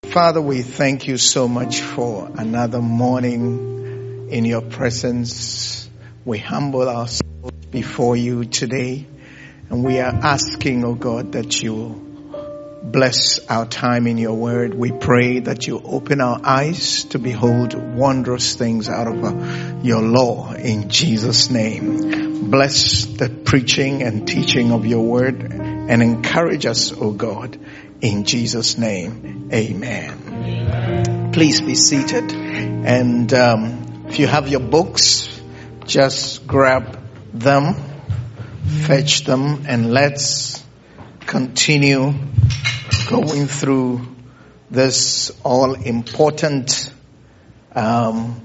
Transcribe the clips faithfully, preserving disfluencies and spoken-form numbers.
Father, we thank you so much for another morning in your presence. We humble ourselves before you today, and we are asking, oh God, that you will bless our time in your word. We pray that you open our eyes to behold wondrous things out of uh, your law in Jesus' name. Bless the preaching and teaching of your word and encourage us, oh God, in Jesus' name. Amen. Amen. Please be seated. And um, if you have your books, just grab them, fetch them, and let's continue going through this all-important um,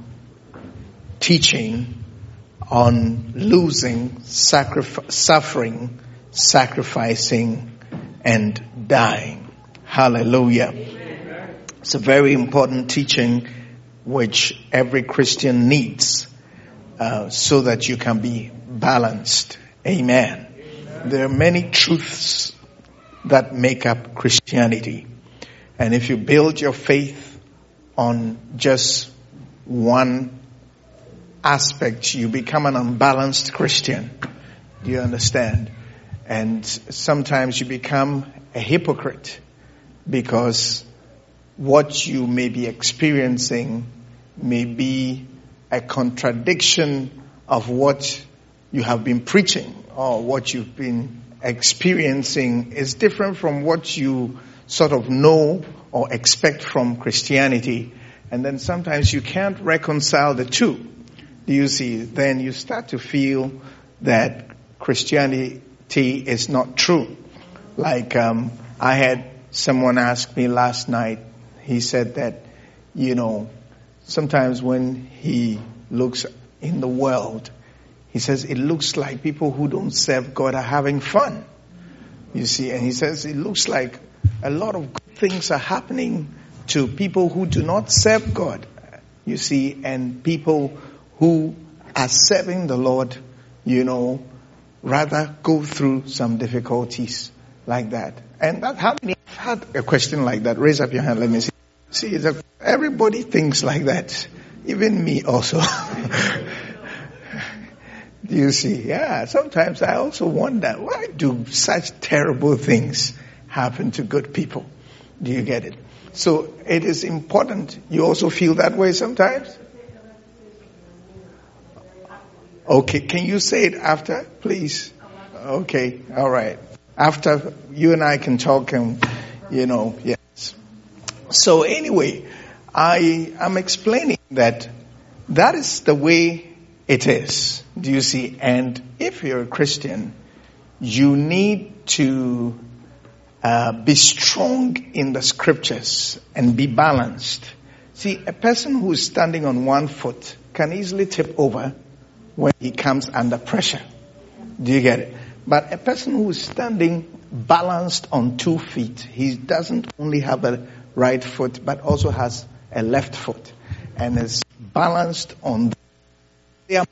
teaching on losing, sacrif- suffering, sacrificing, and dying. Hallelujah. Amen. It's a very important teaching which every Christian needs uh, so that you can be balanced. Amen. Amen. There are many truths that make up Christianity. And if you build your faith on just one aspect, you become an unbalanced Christian. Do you understand? And sometimes you become a hypocrite because what you may be experiencing may be a contradiction of what you have been preaching or what you've been experiencing is different from what you sort of know or expect from Christianity. And then sometimes you can't reconcile the two. Do you see? Then you start to feel that Christianity is not true. Like um, I had someone ask me last night, he said that, you know, sometimes when he looks in the world, he says it looks like people who don't serve God are having fun. You see, and he says it looks like a lot of good things are happening to people who do not serve God. You see, and people who are serving the Lord, you know, rather go through some difficulties like that. And that, how many have had a question like that? Raise up your hand, let me see. See, that everybody thinks like that. Even me also. Do you see? Yeah, sometimes I also wonder, why do such terrible things happen to good people? Do you get it? So it is important. You also feel that way sometimes? Okay, can you say it after, please? Okay, all right. After, you and I can talk and, you know, yes. So anyway, I am explaining that that is the way it is. Do you see? And if you're a Christian, you need to uh, be strong in the scriptures and be balanced. See, a person who is standing on one foot can easily tip over when he comes under pressure. Do you get it? But a person who is standing balanced on two feet, he doesn't only have a right foot, but also has a left foot and is balanced on the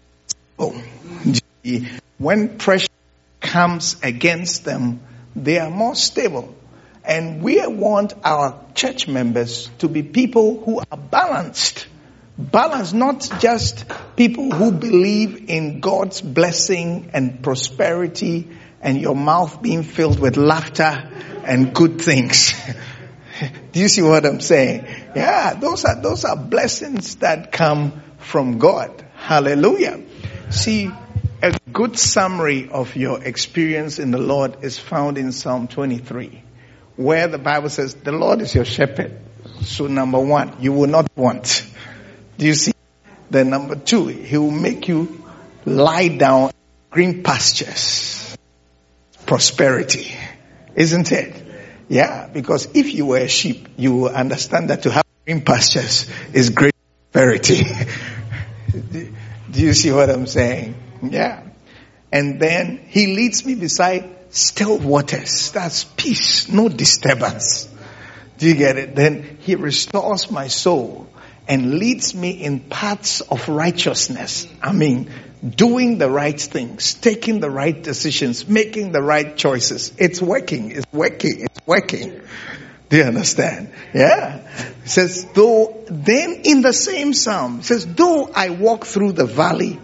when pressure comes against them, they are more stable. And we want our church members to be people who are balanced. Balanced, not just people who believe in God's blessing and prosperity and your mouth being filled with laughter and good things. Do you see what I'm saying? Yeah, those are, those are blessings that come from God. Hallelujah. See, a good summary of your experience in the Lord is found in Psalm twenty-three, where the Bible says, the Lord is your shepherd. So number one, you will not want. Do you see? Then number two, he will make you lie down in green pastures. Prosperity. Isn't it? Yeah, because if you were a sheep, you will understand that to have green pastures is great prosperity. Do you see what I'm saying? Yeah. And then he leads me beside still waters. That's peace, no disturbance. Do you get it? Then he restores my soul and leads me in paths of righteousness. I mean, doing the right things, taking the right decisions, making the right choices. It's working, it's working, it's working. Do you understand? Yeah. It says, though, then in the same psalm, it says, though I walk through the valley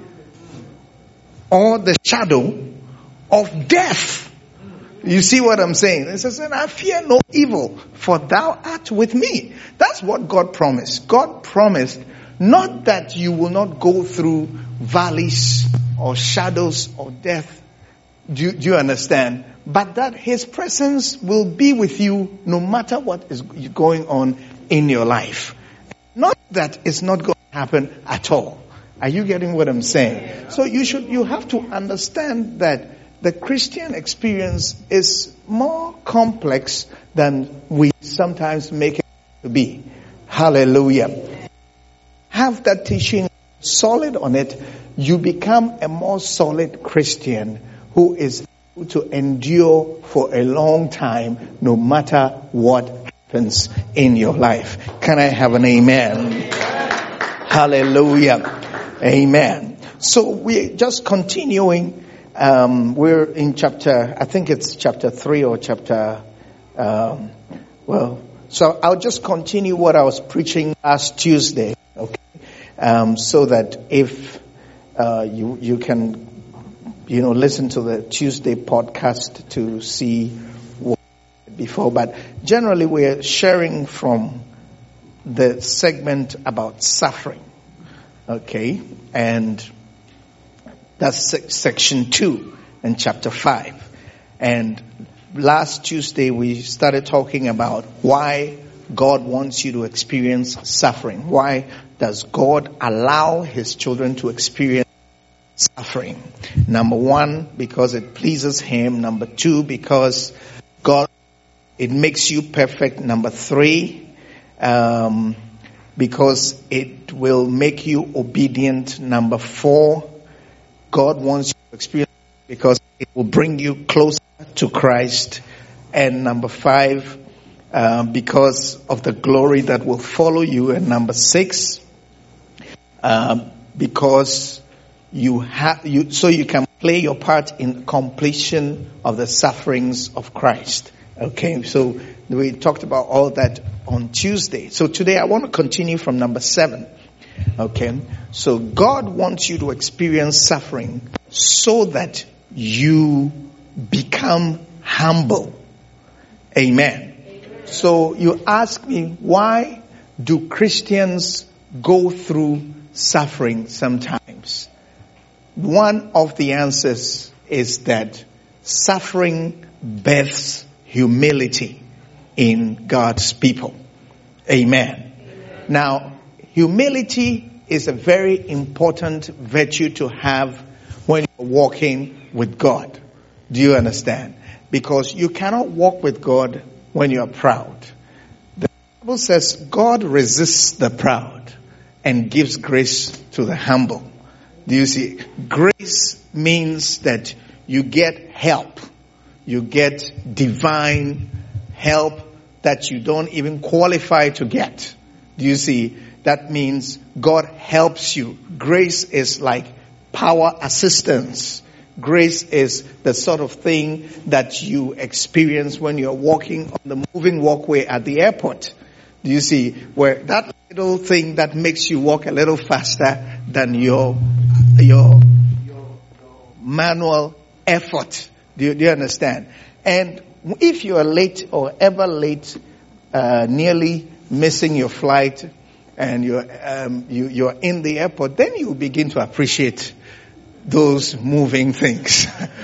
or the shadow of death. You see what I'm saying? It says, and I fear no evil, for thou art with me. That's what God promised. God promised not that you will not go through valleys or shadows of death. Do you, do you understand? But that His presence will be with you no matter what is going on in your life. Not that it's not going to happen at all. Are you getting what I'm saying? So you should, you have to understand that the Christian experience is more complex than we sometimes make it to be. Hallelujah. Have that teaching solid on it, you become a more solid Christian who is able to endure for a long time no matter what happens in your life. Can I have an amen? Hallelujah. Amen. So we're just continuing. Um, we're in chapter, I think it's chapter three or chapter, um, well, so I'll just continue what I was preaching last Tuesday, okay? Um, so that if uh, you you can, you know, listen to the Tuesday podcast to see what before. But generally, we're sharing from the segment about suffering, okay, and that's se- section two in chapter five. And last Tuesday, we started talking about why God wants you to experience suffering. Why does God allow His children to experience suffering? Number one, because it pleases Him. Number two, because God, it makes you perfect. Number three, um, because it will make you obedient. Number four, God wants you to experience it because it will bring you closer to Christ. And number five, uh, because of the glory that will follow you. And number six, um, because you have you so you can play your part in completion of the sufferings of Christ. Okay, so we talked about all that on Tuesday. So today I want to continue from number seven. Okay, so God wants you to experience suffering so that you become humble. Amen. Amen. So you ask me, why do Christians go through suffering sometimes? One of the answers is that suffering births humility in God's people. Amen. Amen. Now, humility is a very important virtue to have when you're walking with God. Do you understand? Because you cannot walk with God when you are proud. The Bible says God resists the proud and gives grace to the humble. Do you see? Grace means that you get help. You get divine help that you don't even qualify to get. Do you see? That means God helps you. Grace is like power assistance. Grace is the sort of thing that you experience when you're walking on the moving walkway at the airport. Do you see? Where that little thing that makes you walk a little faster than your your, your manual effort. Do you, do you understand? And if you are late or ever late, uh, nearly missing your flight, and you're um, you, you're in the airport, then you begin to appreciate those moving things.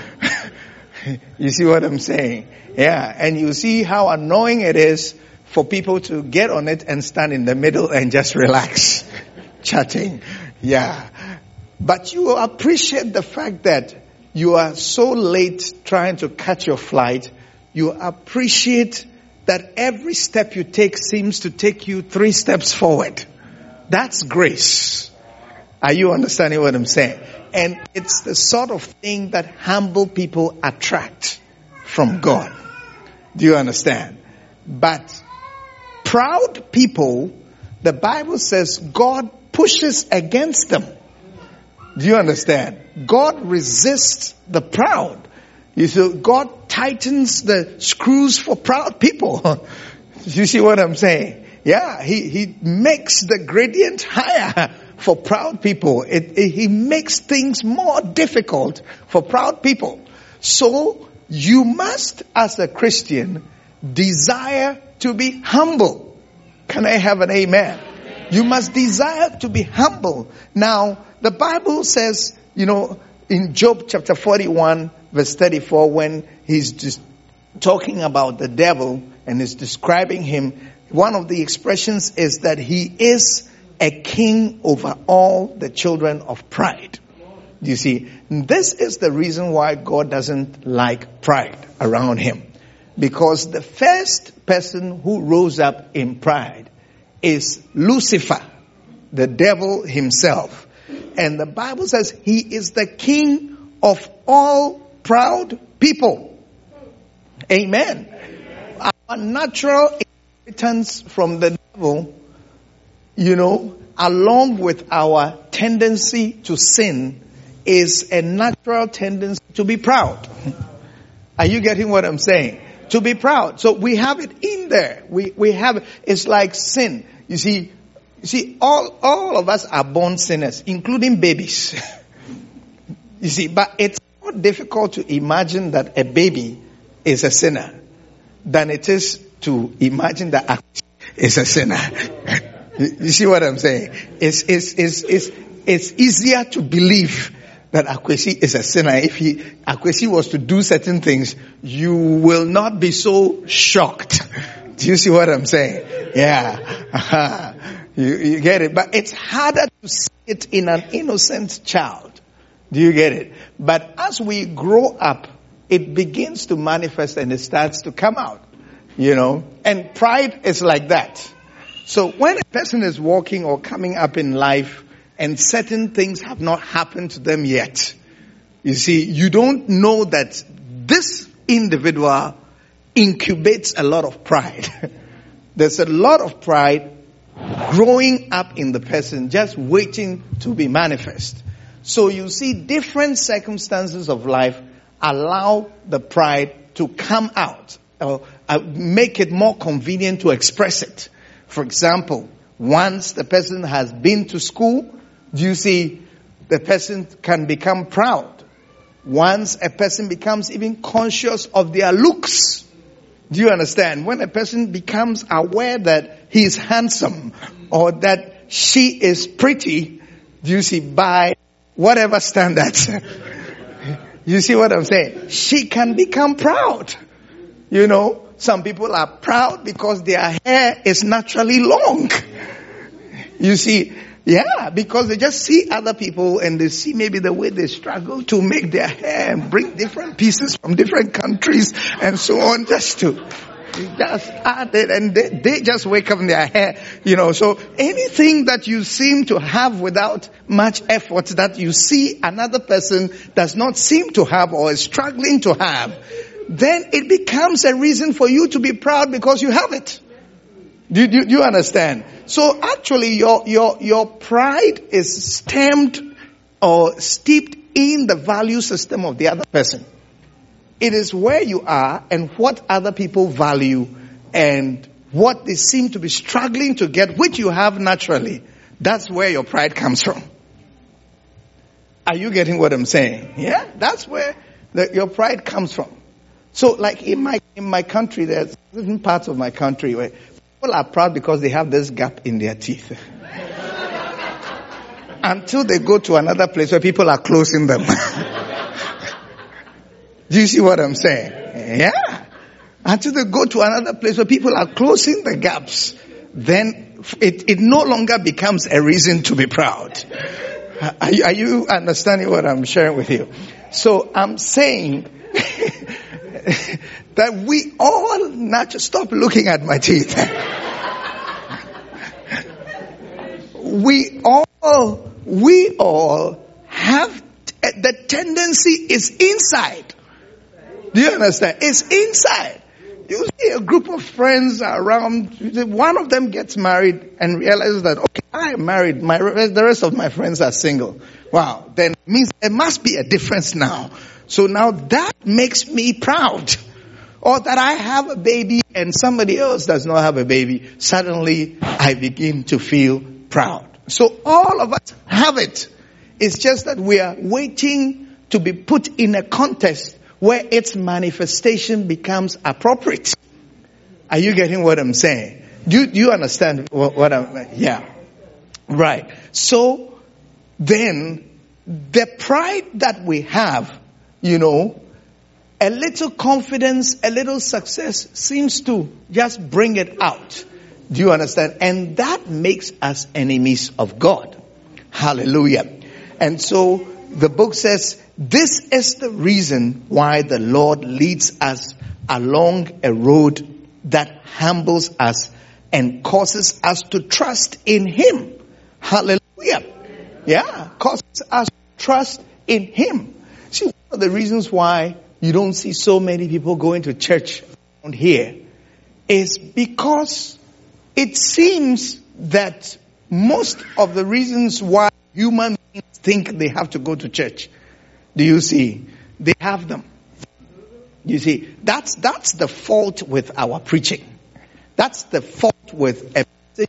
You see what I'm saying? Yeah, and you see how annoying it is for people to get on it and stand in the middle and just relax, chatting. Yeah, but you appreciate the fact that you are so late trying to catch your flight. You appreciate that every step you take seems to take you three steps forward. That's grace. Are you understanding what I'm saying? And it's the sort of thing that humble people attract from God. Do you understand? But proud people, the Bible says God pushes against them. Do you understand? God resists the proud. You see, God tightens the screws for proud people. You see what I'm saying? Yeah, he, he makes the gradient higher for proud people. It, it, he makes things more difficult for proud people. So you must, as a Christian, desire to be humble. Can I have an amen? You must desire to be humble. Now, the Bible says, you know, in Job chapter forty-one, verse thirty-four, when he's just talking about the devil and is describing him, one of the expressions is that he is a king over all the children of pride. You see, this is the reason why God doesn't like pride around him. Because the first person who rose up in pride is Lucifer, the devil himself. And the Bible says he is the king of all proud people. Amen. Amen. Our natural inheritance from the devil, you know, along with our tendency to sin, is a natural tendency to be proud. Are you getting what I'm saying? To be proud. So we have it in there. We we have it. It's like sin. You see, you see, all all of us are born sinners, including babies. You see, but it's more difficult to imagine that a baby is a sinner than it is to imagine that a is a sinner. You see what I'm saying? It's it's it's it's it's easier to believe that Akwesi is a sinner. If he Akwesi was to do certain things, you will not be so shocked. Do you see what I'm saying? Yeah. you, you get it? But it's harder to see it in an innocent child. Do you get it? But as we grow up, it begins to manifest and it starts to come out. You know? And pride is like that. So when a person is walking or coming up in life and certain things have not happened to them yet, you see, you don't know that this individual incubates a lot of pride. There's a lot of pride growing up in the person, just waiting to be manifest. So you see, different circumstances of life allow the pride to come out, or uh, make it more convenient to express it. For example, once the person has been to school, you see, the person can become proud. Once a person becomes even conscious of their looks. Do you understand? When a person becomes aware that he is handsome or that she is pretty, do you see, by whatever standards. You see what I'm saying? She can become proud. You know, some people are proud because their hair is naturally long. You see, yeah, because they just see other people and they see maybe the way they struggle to make their hair and bring different pieces from different countries and so on, just to just add it, and they, they just wake up in their hair, you know. So anything that you seem to have without much effort that you see another person does not seem to have or is struggling to have, then it becomes a reason for you to be proud because you have it. Do, do, do you understand? So actually your, your, your pride is stemmed or steeped in the value system of the other person. It is where you are and what other people value and what they seem to be struggling to get, which you have naturally. That's where your pride comes from. Are you getting what I'm saying? Yeah, that's where the, your pride comes from. So like in my, in my country, there's certain parts of my country where people are proud because they have this gap in their teeth. Until they go to another place where people are closing them. Do you see what I'm saying? Yeah. Until they go to another place where people are closing the gaps, then it, it no longer becomes a reason to be proud. Are you, are you understanding what I'm sharing with you? So I'm saying that we all not just stop looking at my teeth. we all, we all have, the tendency is inside. Do you understand? It's inside. You see a group of friends around, one of them gets married and realizes that, okay, I am married, my, the rest of my friends are single. Wow, then it means there must be a difference now. So now that makes me proud. or that I have a baby and somebody else does not have a baby, suddenly I begin to feel proud. So all of us have it. It's just that we are waiting to be put in a context where its manifestation becomes appropriate. Are you getting what I'm saying? Do you, do you understand what, what I'm, yeah. Right. So then the pride that we have, you know, a little confidence, a little success seems to just bring it out. Do you understand? And that makes us enemies of God. Hallelujah. And so the book says, this is the reason why the Lord leads us along a road that humbles us and causes us to trust in Him. Hallelujah. Yeah, causes us to trust in Him. See, one of the reasons why you don't see so many people going to church around here is because it seems that most of the reasons why human beings think they have to go to church, do you see? They have them. You see, that's that's the fault with our preaching. That's the fault with a message.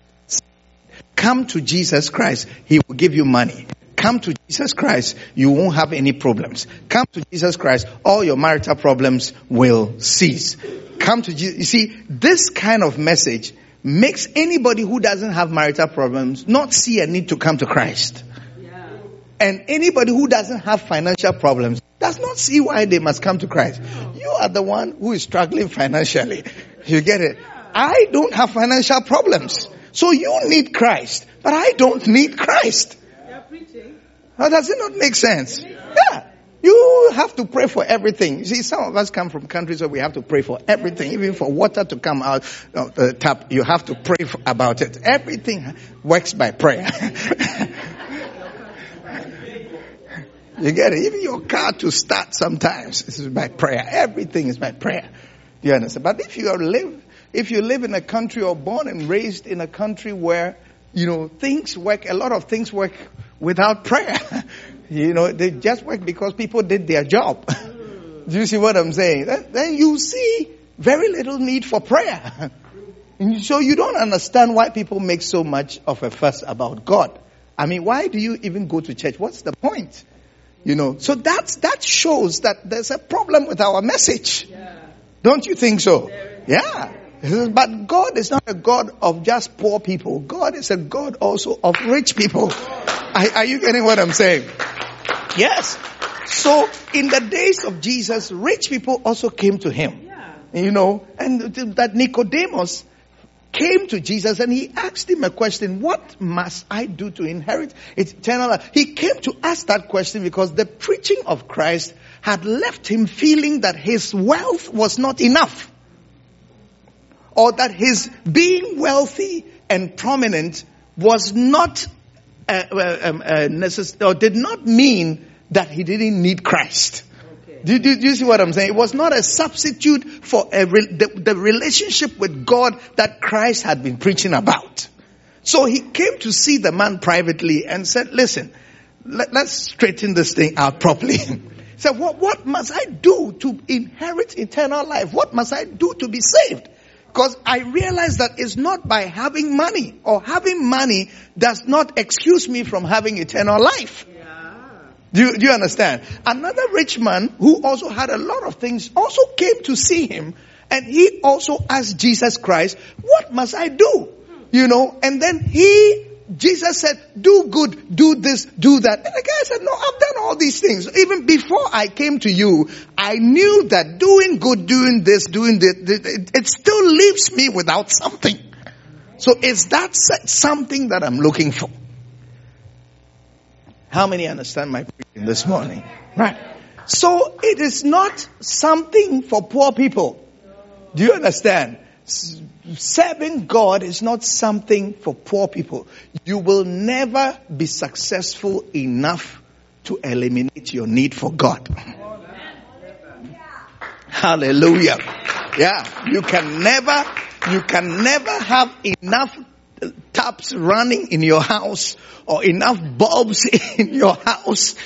Come to Jesus Christ, He will give you money. Come to Jesus Christ, you won't have any problems. Come to Jesus Christ, all your marital problems will cease. Come to Jesus. You see, this kind of message makes anybody who doesn't have marital problems not see a need to come to Christ. Yeah. And anybody who doesn't have financial problems does not see why they must come to Christ. You are the one who is struggling financially. You get it? I don't have financial problems. So you need Christ, but I don't need Christ. Now, does it not make sense? Yeah. You have to pray for everything. You see, some of us come from countries where we have to pray for everything. Even for water to come out of the tap, you have to pray for, about it. Everything works by prayer. You get it? Even your car to start sometimes is by prayer. Everything is by prayer. Do you understand? But if you live, if you live in a country or born and raised in a country where, you know, things work, a lot of things work without prayer. You know, they just work because people did their job. Do you see what I'm saying? Then, then you see very little need for prayer. And so you don't understand why people make so much of a fuss about God. I mean, why do you even go to church? What's the point? You know, so that's, that shows that there's a problem with our message. Yeah. Don't you think so? Yeah. But God is not a God of just poor people. God is a God also of rich people. Are, are you getting what I'm saying? Yes. So in the days of Jesus, rich people also came to Him. Yeah. You know, and that Nicodemus came to Jesus and he asked Him a question. What must I do to inherit eternal life? He came to ask that question because the preaching of Christ had left him feeling that his wealth was not enough. Or that his being wealthy and prominent was not uh, uh, um, uh, necessary, or did not mean that he didn't need Christ. Okay. Do, do, do you see what I'm saying? It was not a substitute for a re- the, the relationship with God that Christ had been preaching about. So he came to see the man privately and said, listen, let, let's straighten this thing out properly. He said, what, what must I do to inherit eternal life? What must I do to be saved? Because I realize that it's not by having money, or having money does not excuse me from having eternal life. Yeah. Do you, do you understand? Another rich man who also had a lot of things also came to see him, and he also asked Jesus Christ, what must I do? You know, and then he, Jesus said, do good, do this, do that. And the guy said, no, I've done all these things. Even before I came to you, I knew that doing good, doing this, doing this, it, it still leaves me without something. So is that something that I'm looking for? How many understand my preaching this morning? Right. So it is not something for poor people. Do you understand? Serving God is not something for poor people. You will never be successful enough to eliminate your need for God. Hallelujah. Yeah. You can never, you can never have enough taps running in your house or enough bulbs in your house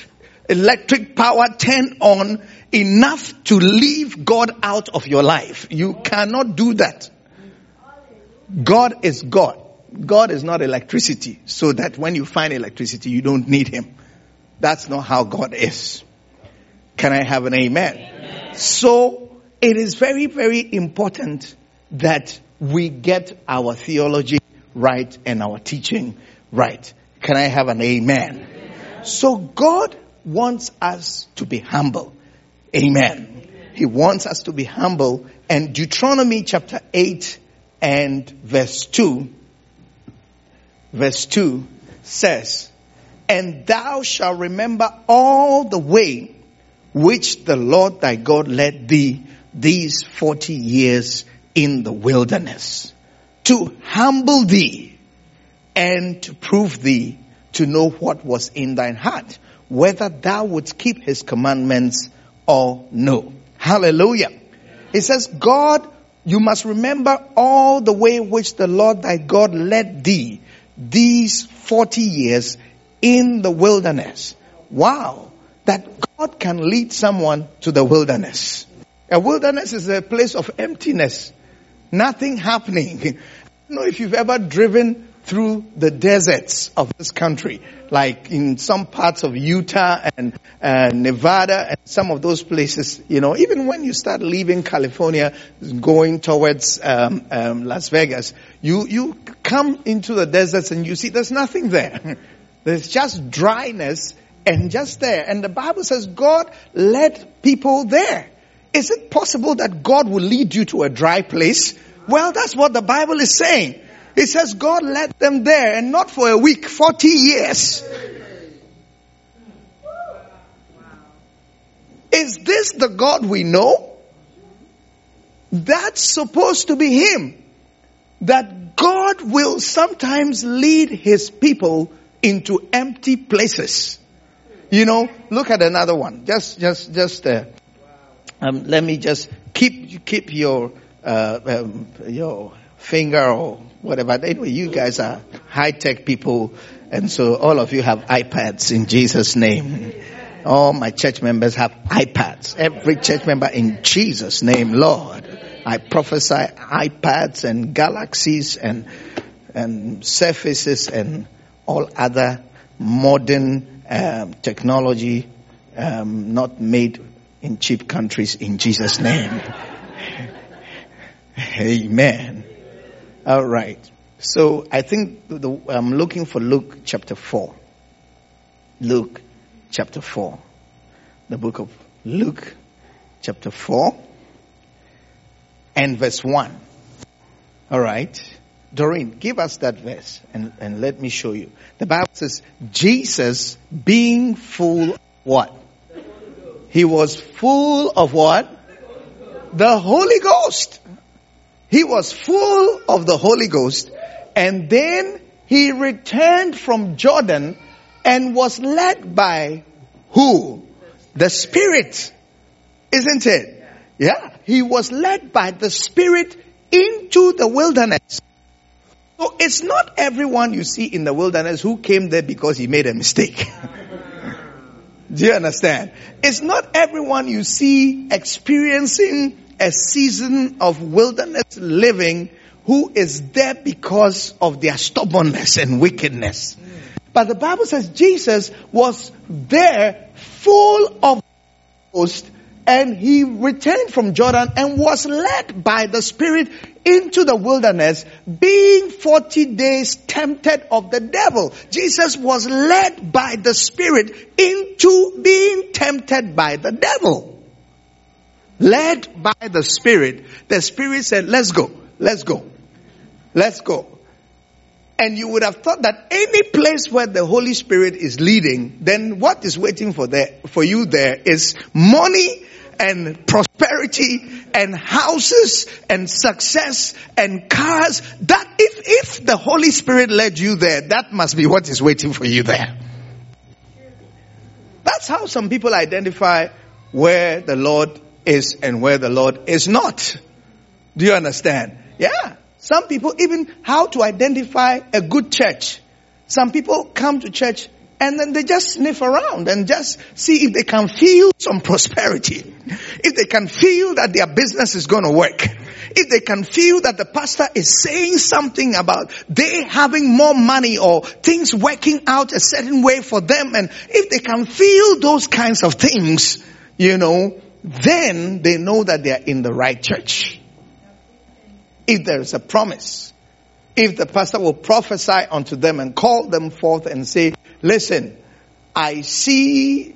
electric power turned on enough to leave God out of your life. You cannot do that. God is God. God is not electricity, so that when you find electricity, you don't need him. That's not how God is. Can I have an amen? Amen. So it is very, very important that we get our theology right and our teaching right. Can I have an amen? Amen. So God wants us to be humble. Amen. Amen. He wants us to be humble. And Deuteronomy chapter eight and verse two, verse two says, and thou shalt remember all the way which the Lord thy God led thee these forty years in the wilderness, to humble thee and to prove thee, to know what was in thine heart, whether thou wouldst keep his commandments or no. Hallelujah. It says, God, you must remember all the way which the Lord thy God led thee these forty years in the wilderness. Wow. That God can lead someone to the wilderness. A wilderness is a place of emptiness. Nothing happening. I don't know if you've ever driven through the deserts of this country, like in some parts of Utah and uh, Nevada and some of those places. You know, even when you start leaving California, going towards um, um, Las Vegas, you you come into the deserts and you see there's nothing there. There's just dryness and just there. And the Bible says God led people there. Is it possible that God will lead you to a dry place? Well, that's what the Bible is saying. It says God led them there, and not for a week, forty years. Is this the God we know? That's supposed to be him. That God will sometimes lead his people into empty places. You know, look at another one. Just, just, just, uh, um, let me just keep, keep your, uh, um, your finger or whatever. Anyway, you guys are high-tech people, and so all of you have iPads in Jesus' name. All my church members have iPads. Every church member in Jesus' name, Lord. I prophesy iPads and galaxies and, and surfaces and all other modern um, technology um, not made in cheap countries in Jesus' name. Amen. All right. So I think the, I'm looking for Luke chapter four. Luke chapter four. The book of Luke chapter four and verse one. All right. Doreen, give us that verse and, and let me show you. The Bible says, Jesus being full of what? He was full of what? The Holy Ghost. He was full of the Holy Ghost, and then he returned from Jordan and was led by who? The Spirit. Isn't it? Yeah. He was led by the Spirit into the wilderness. So it's not everyone you see in the wilderness who came there because he made a mistake. Do you understand? It's not everyone you see experiencing a season of wilderness living who is there because of their stubbornness and wickedness. But the Bible says Jesus was there full of Ghost, and he returned from Jordan and was led by the Spirit into the wilderness, being forty days tempted of the devil. Jesus was led by the Spirit into being tempted by the devil. Led by the Spirit. The Spirit said, let's go, let's go, let's go. And you would have thought that any place where the Holy Spirit is leading, then what is waiting for there, for you there is money and prosperity and houses and success and cars. That if, if the Holy Spirit led you there, that must be what is waiting for you there. That's how some people identify where the Lord is and where the Lord is not. Do you understand? Yeah. Some people even how to identify a good church. Some people come to church And then they just sniff around and just see if they can feel some prosperity. If they can feel that their business is going to work. If they can feel that the pastor is saying something about they having more money or things working out a certain way for them. And if they can feel those kinds of things, you know, then they know that they are in the right church. If there is a promise. If the pastor will prophesy unto them and call them forth and say, listen, I see.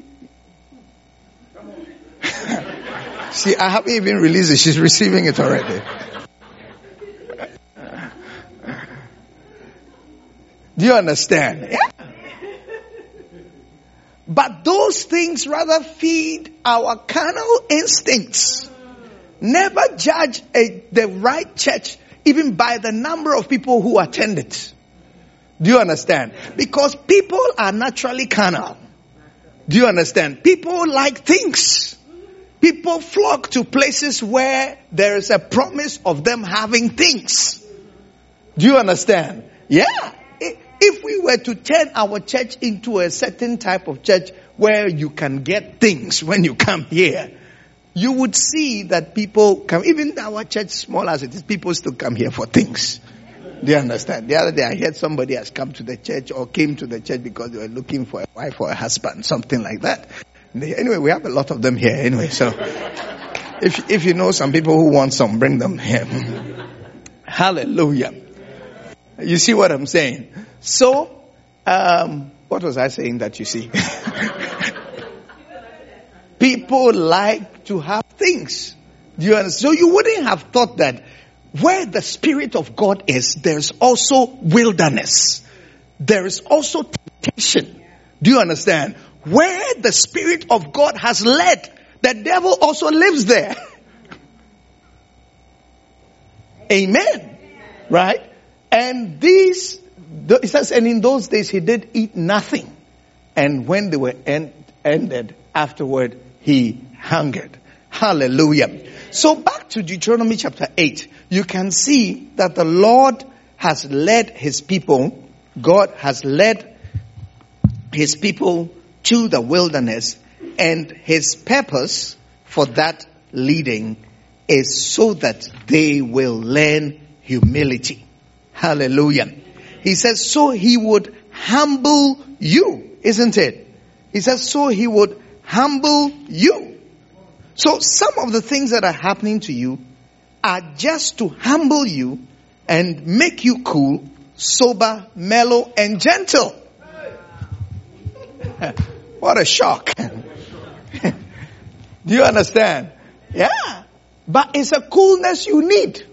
See, I haven't even released it. She's receiving it already. Do you understand? Yeah. But those things rather feed our carnal instincts. Never judge a, the right church even by the number of people who attend it. Do you understand? Because people are naturally carnal. Do you understand? People like things. People flock to places where there is a promise of them having things. Do you understand? Yeah. If we were to turn our church into a certain type of church where you can get things when you come here, you would see that people come, even our church, small as it is, people still come here for things. Do you understand? The other day I heard somebody has come to the church or came to the church because they were looking for a wife or a husband, something like that. They, anyway, we have a lot of them here anyway, so if if you know some people who want some, bring them here. Hallelujah. You see what I'm saying? So, um, what was I saying that you see? People like to have things. Do you understand? So you wouldn't have thought that where the Spirit of God is, there's also wilderness. There is also temptation. Do you understand? Where the Spirit of God has led, the devil also lives there. Amen. Right? And these, it says, and in those days he did eat nothing. And when they were end, ended, afterward he hungered. Hallelujah. So back to Deuteronomy chapter eight, you can see that the Lord has led his people, God has led his people to the wilderness, and his purpose for that leading is so that they will learn humility. Hallelujah. He says, so he would humble you, isn't it? He says, so he would humble you. So some of the things that are happening to you are just to humble you and make you cool, sober, mellow, and gentle. What a shock. Do you understand? Yeah. But it's a coolness you need.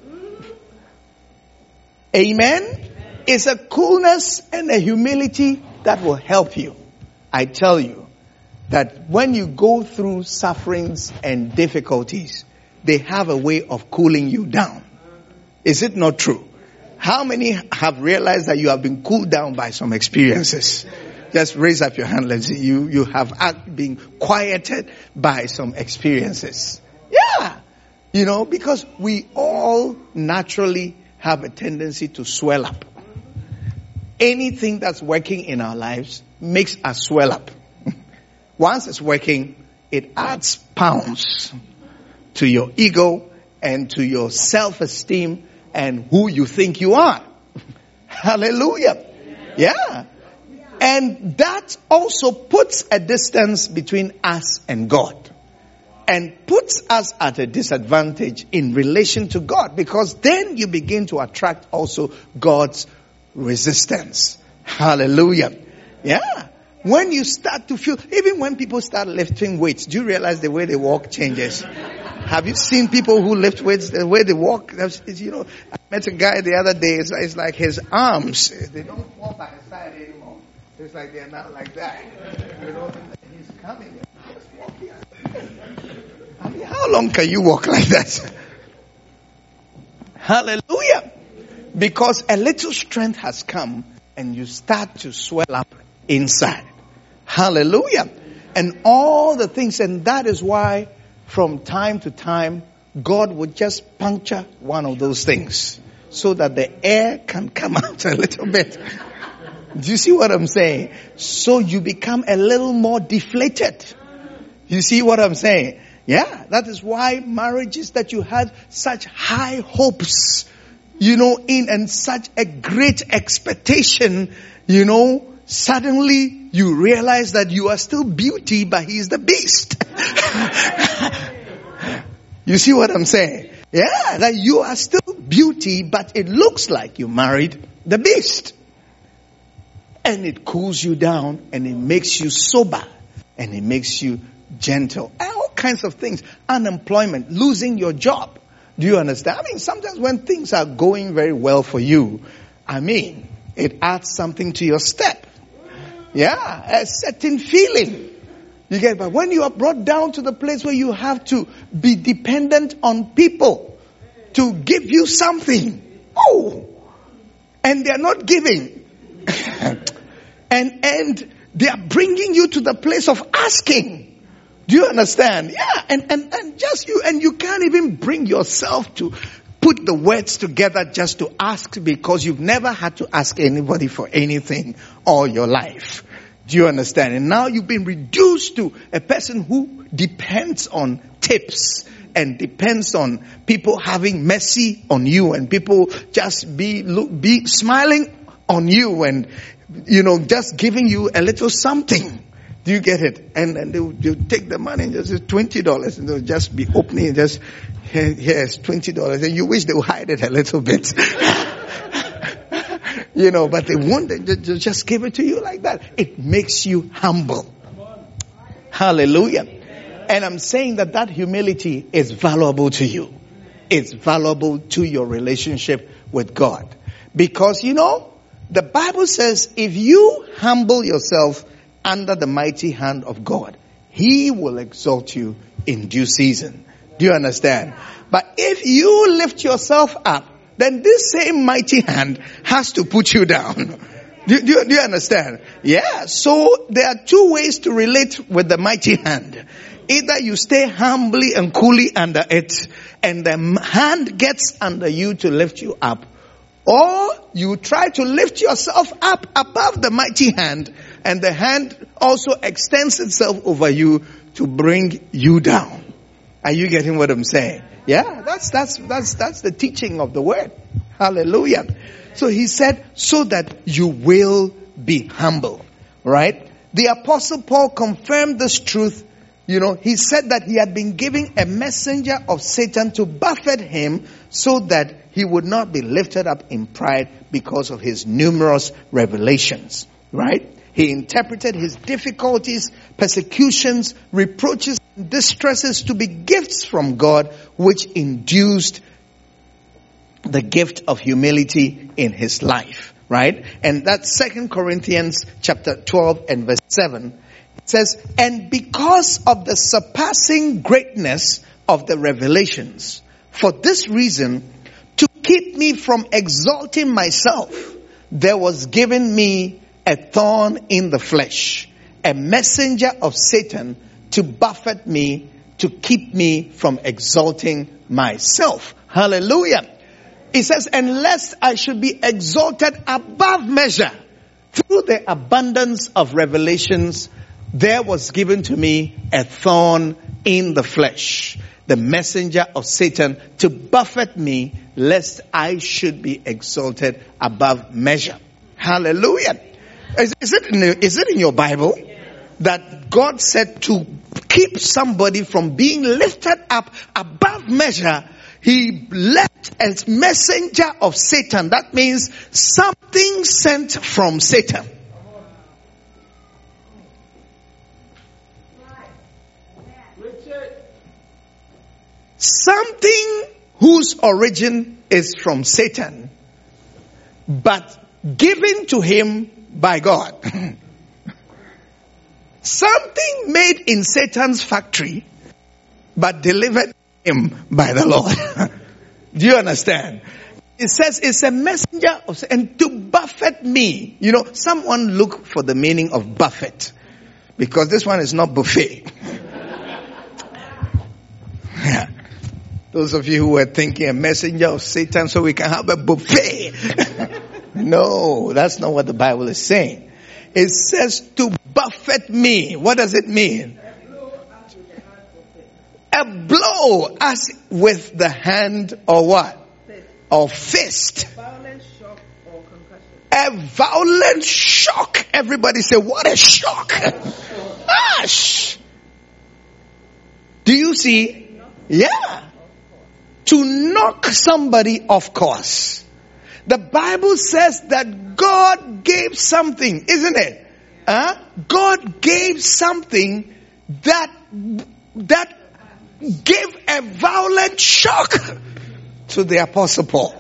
Amen? It's a coolness and a humility that will help you. I tell you that when you go through sufferings and difficulties, they have a way of cooling you down. Is it not true? How many have realized that you have been cooled down by some experiences? Just raise up your hand. Let's see. You, you have been quieted by some experiences. Yeah. You know, because we all naturally have a tendency to swell up. Anything that's working in our lives makes us swell up. Once it's working, it adds pounds to your ego and to your self-esteem and who you think you are. Hallelujah. Yeah. And that also puts a distance between us and God. And puts us at a disadvantage in relation to God. Because then you begin to attract also God's resistance. Hallelujah. Yeah. When you start to feel, even when people start lifting weights, do you realize the way they walk changes? Have you seen people who lift weights, the way they walk? You know, I met a guy the other day, it's, it's like his arms, they don't fall by his side anymore. It's like they're not like that. You know, he's coming and just walking. I mean, how long can you walk like that? Hallelujah. Because a little strength has come and you start to swell up inside. Hallelujah. And all the things, and that is why from time to time, God would just puncture one of those things so that the air can come out a little bit. Do you see what I'm saying? So you become a little more deflated. You see what I'm saying? Yeah, that is why marriages that you had such high hopes, you know, in and such a great expectation, you know, suddenly you realize that you are still beauty, but he is the beast. You see what I'm saying? Yeah, that you are still beauty, but it looks like you married the beast. And it cools you down, and it makes you sober, and it makes you gentle. All kinds of things. Unemployment, losing your job. Do you understand? I mean, sometimes when things are going very well for you, I mean, it adds something to your step. Yeah, a certain feeling. You get, but when you are brought down to the place where you have to be dependent on people to give you something, oh, and they're not giving, and and they are bringing you to the place of asking. Do you understand? Yeah, and and and just you, and you can't even bring yourself to put the words together just to ask, because you've never had to ask anybody for anything all your life. Do you understand? And now you've been reduced to a person who depends on tips and depends on people having mercy on you, and people just be look, be smiling on you, and you know, just giving you a little something. Do you get it? And and they'll, they'll take the money and just say twenty dollars, and they'll just be opening and just, here, here's twenty dollars, and you wish they would hide it a little bit. You know, but they won't, they just give it to you like that. It makes you humble. Hallelujah. And I'm saying that that humility is valuable to you. It's valuable to your relationship with God. Because, you know, the Bible says if you humble yourself under the mighty hand of God, He will exalt you in due season. Do you understand? But if you lift yourself up, then this same mighty hand has to put you down. Do, do, do you understand? Yeah. So there are two ways to relate with the mighty hand. Either you stay humbly and coolly under it, and the hand gets under you to lift you up, or you try to lift yourself up above the mighty hand, and the hand also extends itself over you to bring you down. Are you getting what I'm saying? Yeah, that's, that's, that's, that's the teaching of the word. Hallelujah. So he said, so that you will be humble, right? The Apostle Paul confirmed this truth. You know, he said that he had been given a messenger of Satan to buffet him so that he would not be lifted up in pride because of his numerous revelations, right? He interpreted his difficulties, persecutions, reproaches, and distresses to be gifts from God, which induced the gift of humility in his life, right? And that's Second Corinthians chapter twelve and verse seven. It says, and because of the surpassing greatness of the revelations, for this reason, to keep me from exalting myself, there was given me a thorn in the flesh, a messenger of Satan to buffet me, to keep me from exalting myself. Hallelujah. It says, and lest I should be exalted above measure through the abundance of revelations, there was given to me a thorn in the flesh, the messenger of Satan to buffet me, lest I should be exalted above measure. Hallelujah. Is, is it in the, is it in your Bible that God said to keep somebody from being lifted up above measure, He left as messenger of Satan? That means something sent from Satan. Something whose origin is from Satan, but given to him by God. Something made in Satan's factory, but delivered him by the Lord. Do you understand? It says it's a messenger of Satan to buffet me. You know, someone look for the meaning of buffet, because this one is not buffet. Yeah. Those of you who were thinking a messenger of Satan so we can have a buffet. No, that's not what the Bible is saying. It says to buffet me. What does it mean? A blow as with the hand or what? Or fist. Violent shock or concussion. A violent shock. Everybody say, what a shock. Ash. Do you see? Yeah. To knock somebody off course. The Bible says that God gave something, isn't it? Huh? God gave something that that gave a violent shock to the Apostle Paul.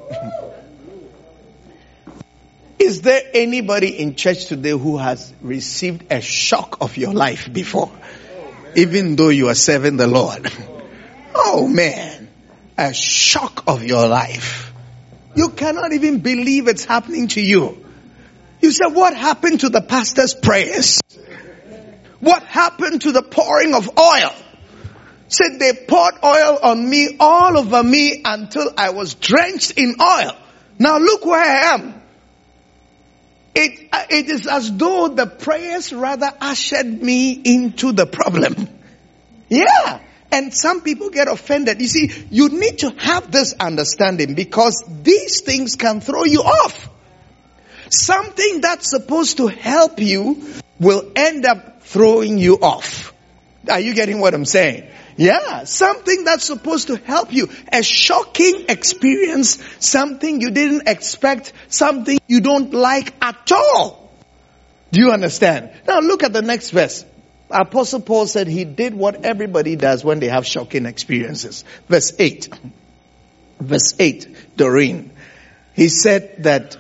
Is there anybody in church today who has received a shock of your life before? Even though you are serving the Lord. Oh man, a shock of your life. You cannot even believe it's happening to you. You say, what happened to the pastor's prayers? What happened to the pouring of oil? Said they poured oil on me, all over me, until I was drenched in oil. Now look where I am. It, it is as though the prayers rather ushered me into the problem. Yeah. And some people get offended. You see, you need to have this understanding because these things can throw you off. Something that's supposed to help you will end up throwing you off. Are you getting what I'm saying? Yeah, something that's supposed to help you. A shocking experience, something you didn't expect, something you don't like at all. Do you understand? Now look at the next verse. Apostle Paul said he did what everybody does when they have shocking experiences. Verse eight. Verse eight, Doreen. He said that,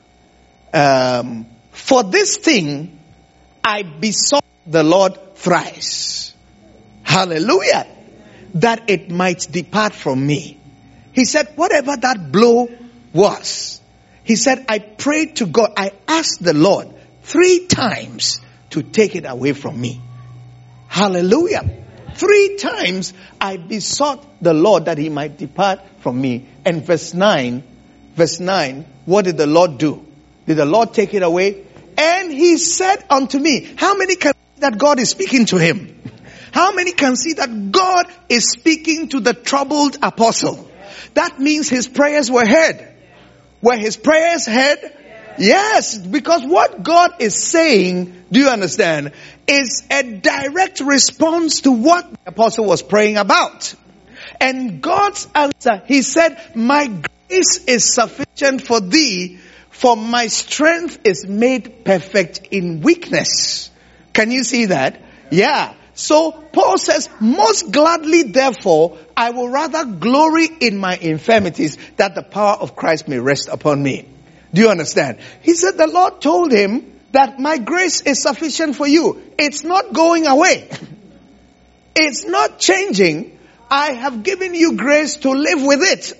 um, for this thing I besought the Lord thrice. Hallelujah. That it might depart from me. He said, whatever that blow was, he said, I prayed to God. I asked the Lord three times to take it away from me. Hallelujah. Three times I besought the Lord that he might depart from me. And verse nine, verse nine, what did the Lord do? Did the Lord take it away? And he said unto me, how many can see that God is speaking to him? How many can see that God is speaking to the troubled apostle? That means his prayers were heard. Were his prayers heard? Yes, because what God is saying, do you understand, is a direct response to what the apostle was praying about. And God's answer, he said, my grace is sufficient for thee, for my strength is made perfect in weakness. Can you see that? Yeah. So Paul says, most gladly therefore, I will rather glory in my infirmities, that the power of Christ may rest upon me. Do you understand? He said the Lord told him that my grace is sufficient for you. It's not going away. It's not changing. I have given you grace to live with it.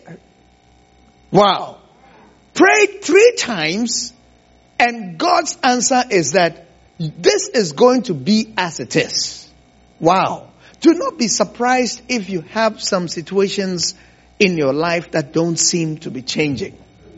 Wow. Prayed three times and God's answer is that this is going to be as it is. Wow. Do not be surprised if you have some situations in your life that don't seem to be changing.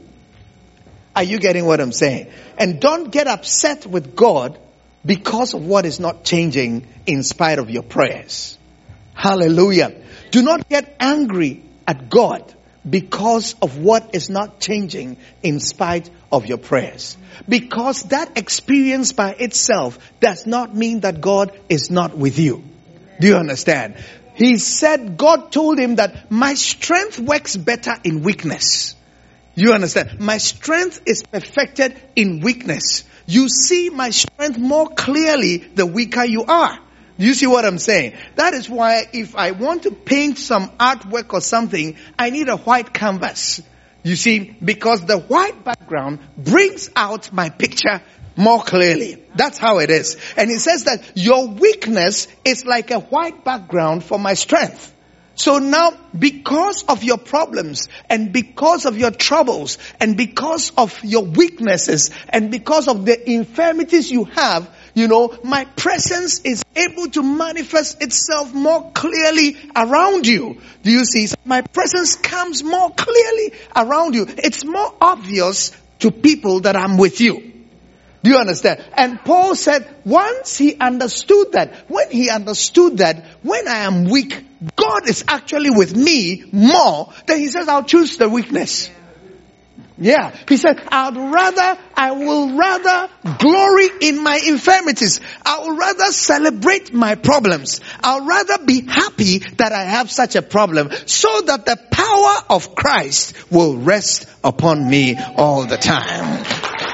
Are you getting what I'm saying? And don't get upset with God because of what is not changing in spite of your prayers. Hallelujah. Do not get angry at God because of what is not changing in spite of your prayers. Because that experience by itself does not mean that God is not with you. Do you understand? He said, God told him that my strength works better in weakness. You understand? My strength is perfected in weakness. You see my strength more clearly the weaker you are. Do you see what I'm saying? That is why if I want to paint some artwork or something, I need a white canvas. You see, because the white background brings out my picture more clearly. That's how it is. And it says that your weakness is like a white background for my strength. So now, because of your problems and because of your troubles and because of your weaknesses and because of the infirmities you have, you know, my presence is able to manifest itself more clearly around you. Do you see? My presence comes more clearly around you. It's more obvious to people that I'm with you. Do you understand? And Paul said, once he understood that, when he understood that, when I am weak, God is actually with me more, then he says, I'll choose the weakness. Yeah. He said, I'd rather, I will rather glory in my infirmities. I will rather celebrate my problems. I'll rather be happy that I have such a problem, so that the power of Christ will rest upon me all the time.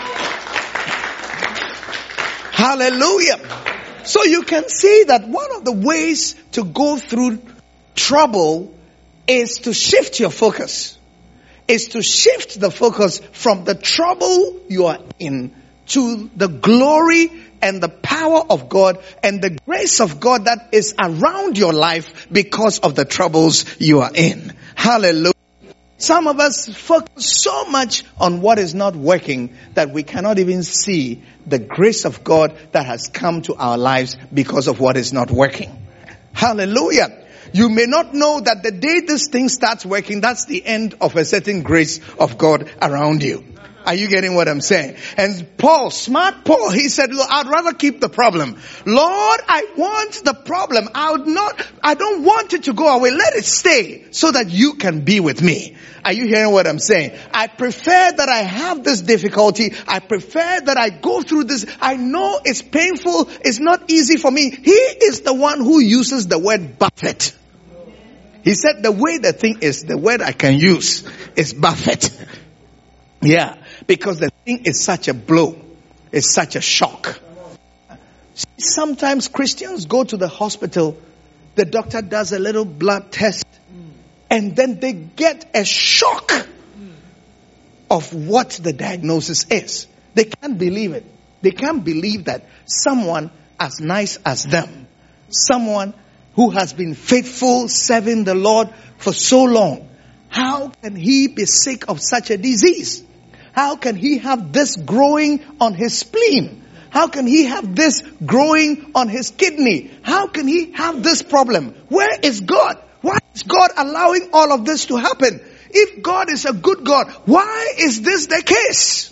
Hallelujah. So you can see that one of the ways to go through trouble is to shift your focus. Is to shift the focus from the trouble you are in to the glory and the power of God and the grace of God that is around your life because of the troubles you are in. Hallelujah. Some of us focus so much on what is not working that we cannot even see the grace of God that has come to our lives because of what is not working. Hallelujah. You may not know that the day this thing starts working, that's the end of a certain grace of God around you. Are you getting what I'm saying? And Paul, smart Paul, he said, look, I'd rather keep the problem. Lord, I want the problem. I would not, I don't want it to go away. Let it stay so that you can be with me. Are you hearing what I'm saying? I prefer that I have this difficulty. I prefer that I go through this. I know it's painful. It's not easy for me. He is the one who uses the word buffet. He said the way the thing is, the word I can use is buffet. Yeah, because the thing is such a blow. It's such a shock. Sometimes Christians go to the hospital. The doctor does a little blood test. And then they get a shock of what the diagnosis is. They can't believe it. They can't believe that someone as nice as them, someone who has been faithful serving the Lord for so long, how can he be sick of such a disease? How can he have this growing on his spleen? How can he have this growing on his kidney? How can he have this problem? Where is God? Why is God allowing all of this to happen? If God is a good God, why is this the case?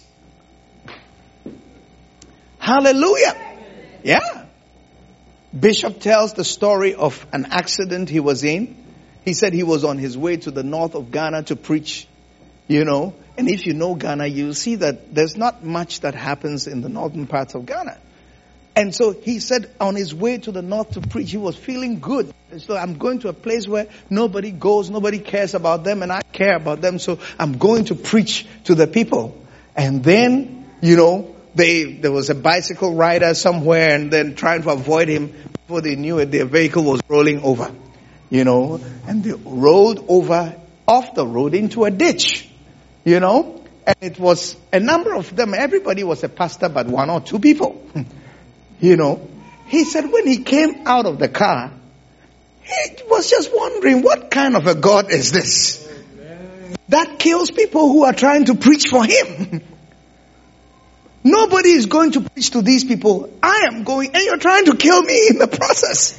Hallelujah. Yeah. Bishop tells the story of an accident he was in. He said he was on his way to the north of Ghana to preach, you know. And if you know Ghana, you'll see that there's not much that happens in the northern parts of Ghana. And so he said on his way to the north to preach, he was feeling good. So I'm going to a place where nobody goes, nobody cares about them, and I care about them. So I'm going to preach to the people. And then, you know, they there was a bicycle rider somewhere, and then trying to avoid him, before they knew it, their vehicle was rolling over. You know, and they rolled over off the road into a ditch. You know, and it was a number of them. Everybody was a pastor, but one or two people. You know, he said when he came out of the car, he was just wondering, what kind of a God is this that kills people who are trying to preach for him? Nobody is going to preach to these people. I am going, and you're trying to kill me in the process.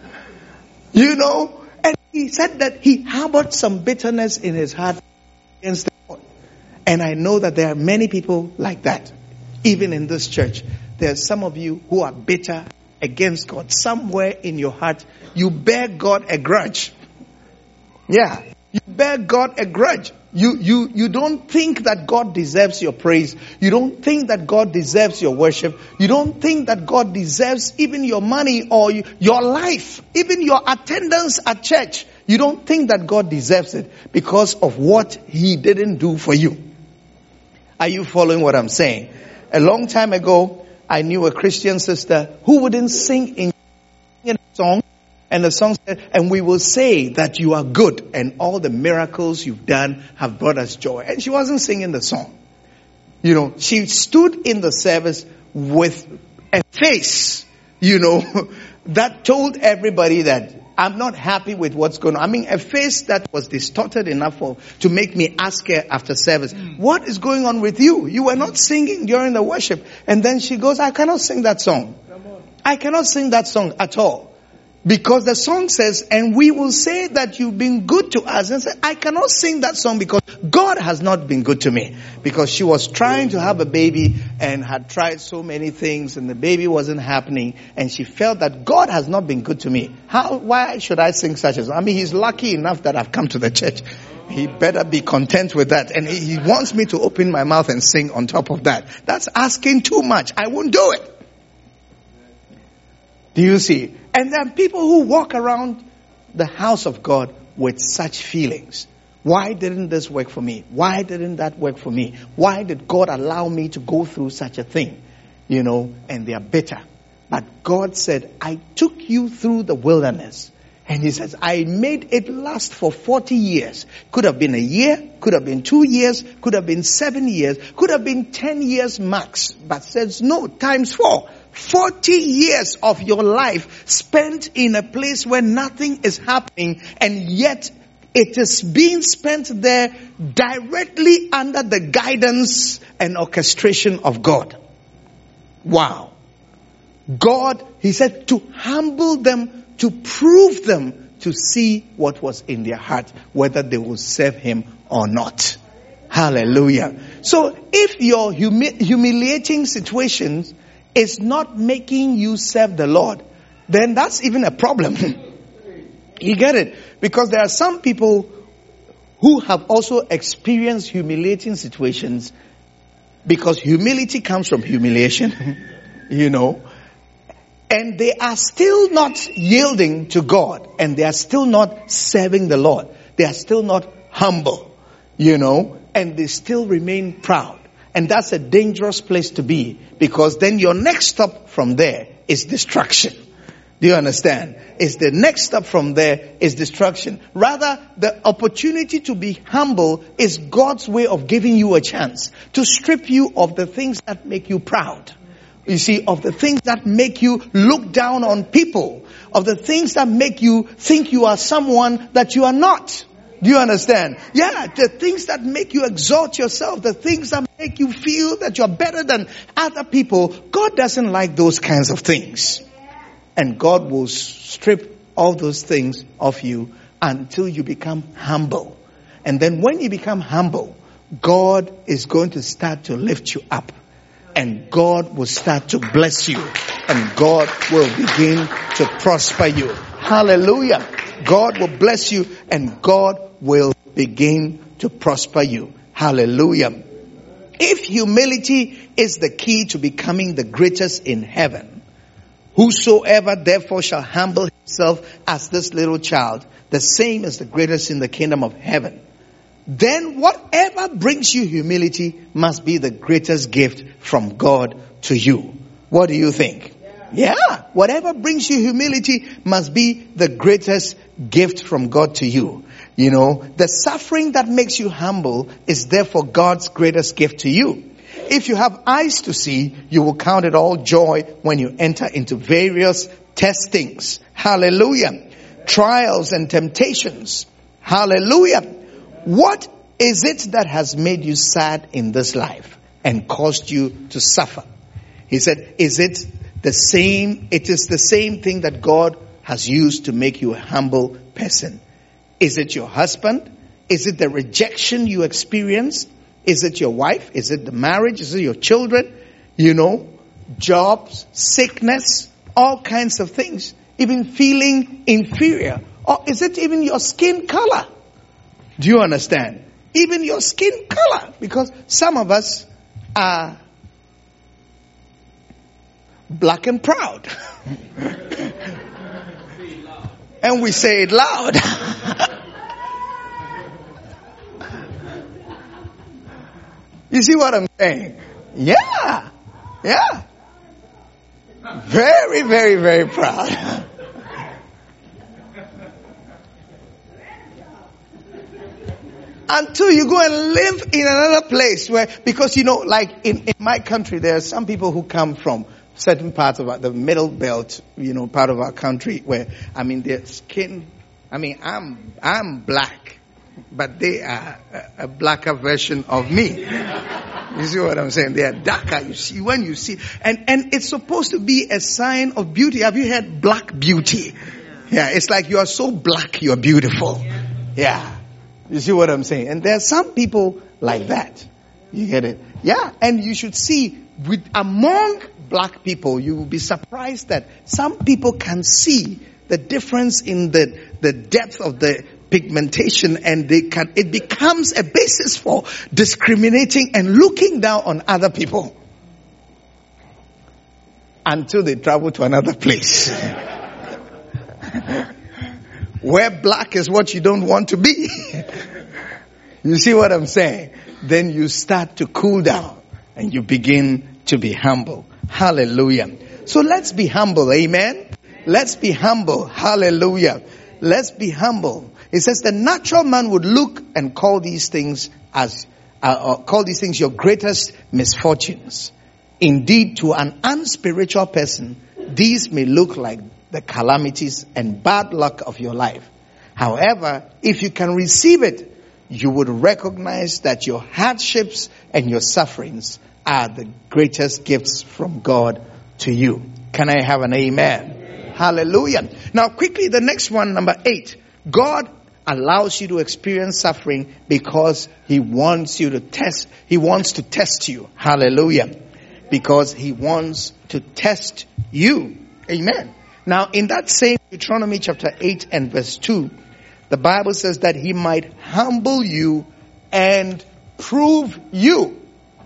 You know, and he said that he harbored some bitterness in his heart against the Lord. And I know that there are many people like that, even in this church. There are some of you who are bitter against God. Somewhere in your heart, you bear God a grudge. Yeah, you bear God a grudge. You, you, you don't think that God deserves your praise. You don't think that God deserves your worship. You don't think that God deserves even your money or you, your life, even your attendance at church. You don't think that God deserves it because of what he didn't do for you. Are you following what I'm saying? A long time ago, I knew a Christian sister who wouldn't sing in a song. And the song said, and we will say that you are good and all the miracles you've done have brought us joy. And she wasn't singing the song. You know, she stood in the service with a face, you know, that told everybody that I'm not happy with what's going on. I mean, a face that was distorted enough for, to make me ask her after service, what is going on with you? You were not singing during the worship. And then she goes, I cannot sing that song. I cannot sing that song at all. Because the song says, and we will say that you've been good to us. And say, I cannot sing that song because God has not been good to me. Because she was trying to have a baby and had tried so many things and the baby wasn't happening. And she felt that God has not been good to me. How, why should I sing such a song? I mean, he's lucky enough that I've come to the church. He better be content with that. And he wants me to open my mouth and sing on top of that. That's asking too much. I won't do it. Do you see? And there are people who walk around the house of God with such feelings. Why didn't this work for me? Why didn't that work for me? Why did God allow me to go through such a thing? You know, and they are bitter. But God said, I took you through the wilderness. And he says, I made it last for forty years. Could have been a year, could have been two years, could have been seven years, could have been ten years max. But says, no, times four. forty years of your life spent in a place where nothing is happening, and yet it is being spent there directly under the guidance and orchestration of God. Wow. God, he said, to humble them, to prove them, to see what was in their heart, whether they will serve him or not. Hallelujah. So if your humi- humiliating situations is not making you serve the Lord, then that's even a problem. You get it? Because there are some people who have also experienced humiliating situations, because humility comes from humiliation, you know, and they are still not yielding to God, and they are still not serving the Lord. They are still not humble, you know, and they still remain proud. And that's a dangerous place to be, because then your next stop from there is destruction. Do you understand? Is the next step from there is destruction. Rather, the opportunity to be humble is God's way of giving you a chance to strip you of the things that make you proud. You see, of the things that make you look down on people, of the things that make you think you are someone that you are not. Do you understand? Yeah, the things that make you exalt yourself, the things that make you feel that you're better than other people. God doesn't like those kinds of things. And God will strip all those things of you until you become humble. And then when you become humble, God is going to start to lift you up. And God will start to bless you. And God will begin to prosper you. Hallelujah. God will bless you and God will begin to prosper you. Hallelujah. If humility is the key to becoming the greatest in heaven, whosoever therefore shall humble himself as this little child, the same is the greatest in the kingdom of heaven. Then whatever brings you humility must be the greatest gift from God to you. What do you think? Yeah. yeah. Whatever brings you humility must be the greatest gift from God to you. You know, the suffering that makes you humble is therefore God's greatest gift to you. If you have eyes to see, you will count it all joy when you enter into various testings. Hallelujah. Trials and temptations. Hallelujah. What is it that has made you sad in this life and caused you to suffer? He said, is it the same? It is the same thing that God has used to make you a humble person. Is it your husband? Is it the rejection you experienced? Is it your wife? Is it the marriage? Is it your children? You know, jobs, sickness, all kinds of things. Even feeling inferior. Or is it even your skin color? Do you understand? Even your skin color. Because some of us are black and proud. And we say it loud. You see what I'm saying? Yeah. Yeah. Very, very, very proud. Until you go and live in another place where, because you know, like in, in my country, there are some people who come from certain parts of our, the middle belt, you know, part of our country where, I mean, their skin, I mean, I'm, I'm black, but they are a, a blacker version of me. You see what I'm saying? They are darker. You see, when you see, and, and it's supposed to be a sign of beauty. Have you heard black beauty? Yeah, it's like you are so black, you're beautiful. Yeah. You see what I'm saying? And there are some people like that. You get it? Yeah. And you should see, with among black people, you will be surprised that some people can see the difference in the, the depth of the pigmentation, and they can, it becomes a basis for discriminating and looking down on other people until they travel to another place where black is what you don't want to be. You see what I'm saying? Then you start to cool down and you begin to be humble. Hallelujah. So let's be humble. Amen. Let's be humble. Hallelujah. Let's be humble. It says the natural man would look and call these things as, uh, call these things your greatest misfortunes. Indeed, to an unspiritual person, these may look like the calamities and bad luck of your life. However, if you can receive it, you would recognize that your hardships and your sufferings are the greatest gifts from God to you. Can I have an amen? Amen. Hallelujah. Now quickly, the next one, number eight. God allows you to experience suffering because He wants you to test. He wants to test you. Hallelujah. Because He wants to test you. Amen. Now in that same Deuteronomy chapter eight and verse two, the Bible says that He might humble you and prove you.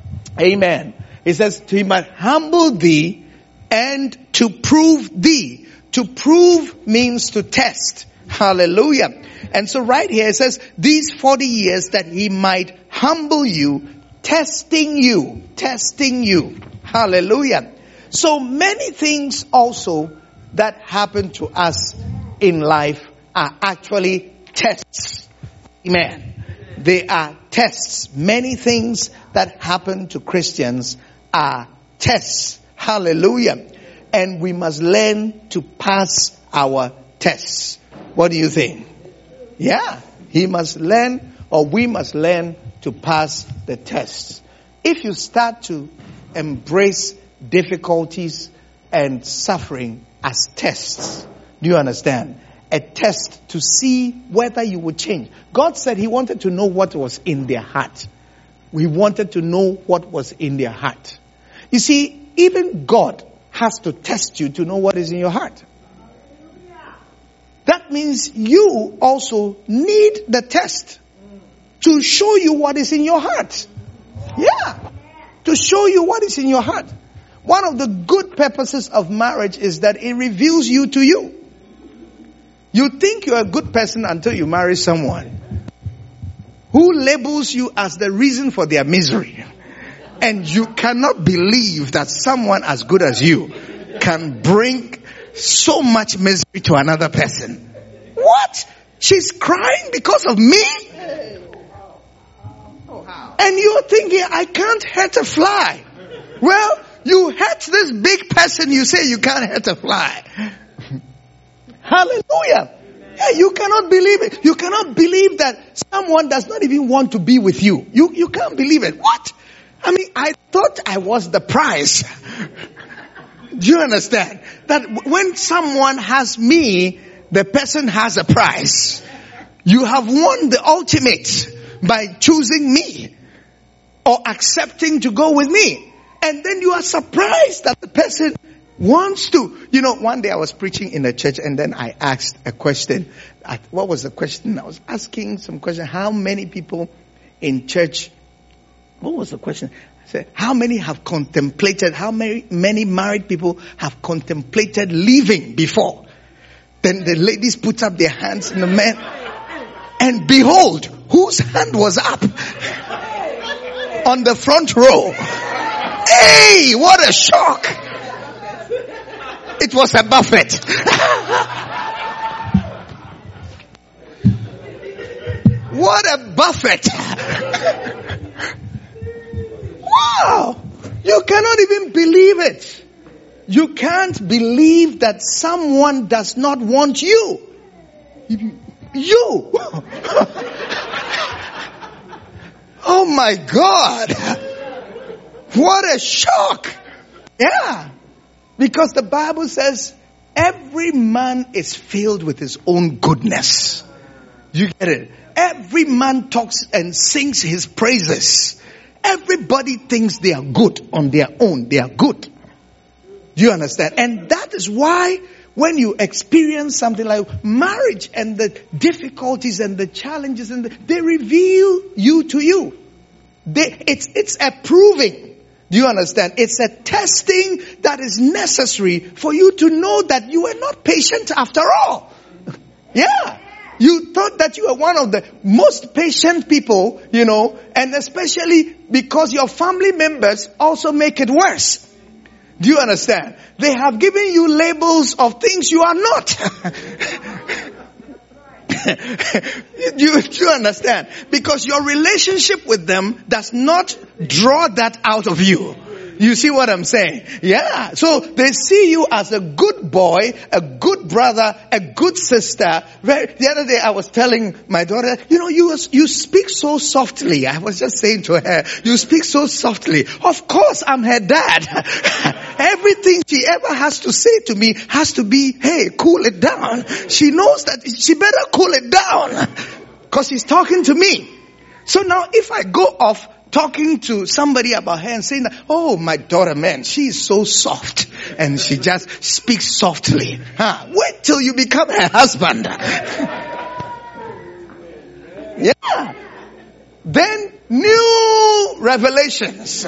Amen. It says He might humble thee and to prove thee. To prove means to test. Hallelujah. And so right here it says these forty years that He might humble you, testing you, testing you. Hallelujah. So many things also that happen to us in life are actually tests. Amen. They are tests. Many things that happen to Christians are tests. Hallelujah. And we must learn to pass our tests. What do you think? Yeah. He must learn, or we must learn to pass the tests. If you start to embrace difficulties and suffering as tests, do you understand? A test to see whether you would change. God said He wanted to know what was in their heart. We wanted to know what was in their heart. You see, even God has to test you to know what is in your heart. That means you also need the test to show you what is in your heart. Yeah. To show you what is in your heart. One of the good purposes of marriage is that it reveals you to you. You think you're a good person until you marry someone who labels you as the reason for their misery. And you cannot believe that someone as good as you can bring so much misery to another person. What? She's crying because of me? And you're thinking, I can't hurt a fly. Well, you hurt this big person, you say you can't hurt a fly. Hallelujah. Yeah, you cannot believe it. You cannot believe that someone does not even want to be with you. You, you can't believe it. What? I mean, I thought I was the prize. Do you understand? That when someone has me, the person has a prize. You have won the ultimate by choosing me or accepting to go with me. And then you are surprised that the person wants to. You know, one day I was preaching in a church and then I asked a question. What was the question? I was asking some question. How many people in church, what was the question? I said, how many have contemplated, how many, many married people have contemplated leaving before? Then the ladies put up their hands and the men, and behold, whose hand was up? On the front row. Hey, what a shock! It was a buffet. What a buffet! Wow! You cannot even believe it. You can't believe that someone does not want you. You! Oh my God! What a shock! Yeah. Because the Bible says Every man is filled with his own goodness. You get it? Every man talks and sings his praises. Everybody thinks they are good on their own. They are good. Do you understand? And that is why when you experience something like marriage and the difficulties and the challenges, and the, they reveal you to you. They, it's, it's a proving. Do you understand? It's a testing that is necessary for you to know that you are not patient after all. Yeah. You thought that you were one of the most patient people, you know, and especially because your family members also make it worse. Do you understand? They have given you labels of things you are not. you, you understand? Because your relationship with them does not draw that out of you. You see what I'm saying? Yeah. So they see you as a good boy, a good brother, a good sister. The other day I was telling my daughter, you know, you you speak so softly. I was just saying to her, you speak so softly. Of course, I'm her dad. Everything she ever has to say to me has to be, hey, cool it down. She knows that she better cool it down because she's talking to me. So now if I go off talking to somebody about her and saying that, oh, my daughter, man, she's so soft. And she just speaks softly. Huh? Wait till you become her husband. Yeah. Then new revelations.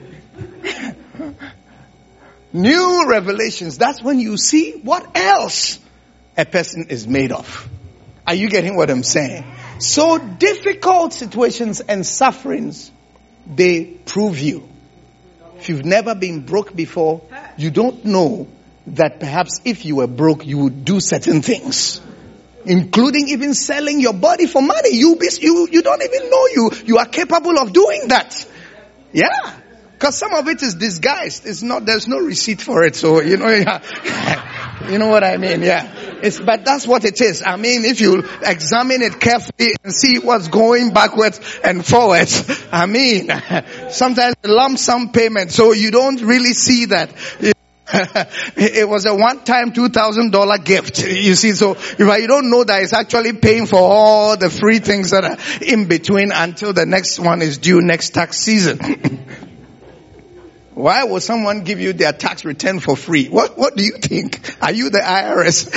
New revelations. That's when you see what else a person is made of. Are you getting what I'm saying? So difficult situations and sufferings, they prove you. If you've never been broke before, you don't know that perhaps if you were broke, you would do certain things, including even selling your body for money. You be, you you don't even know you you are capable of doing that. Yeah, because some of it is disguised. It's not. There's no receipt for it. So you know, yeah. You know what I mean? Yeah. It's, but that's what it is. I mean, if you examine it carefully and see what's going backwards and forwards, I mean, sometimes a lump sum payment, so you don't really see that. It was a one-time two thousand dollars gift. You see, so you don't know that it's actually paying for all the free things that are in between until the next one is due next tax season. Why would someone give you their tax return for free? What What do you think? Are you the I R S?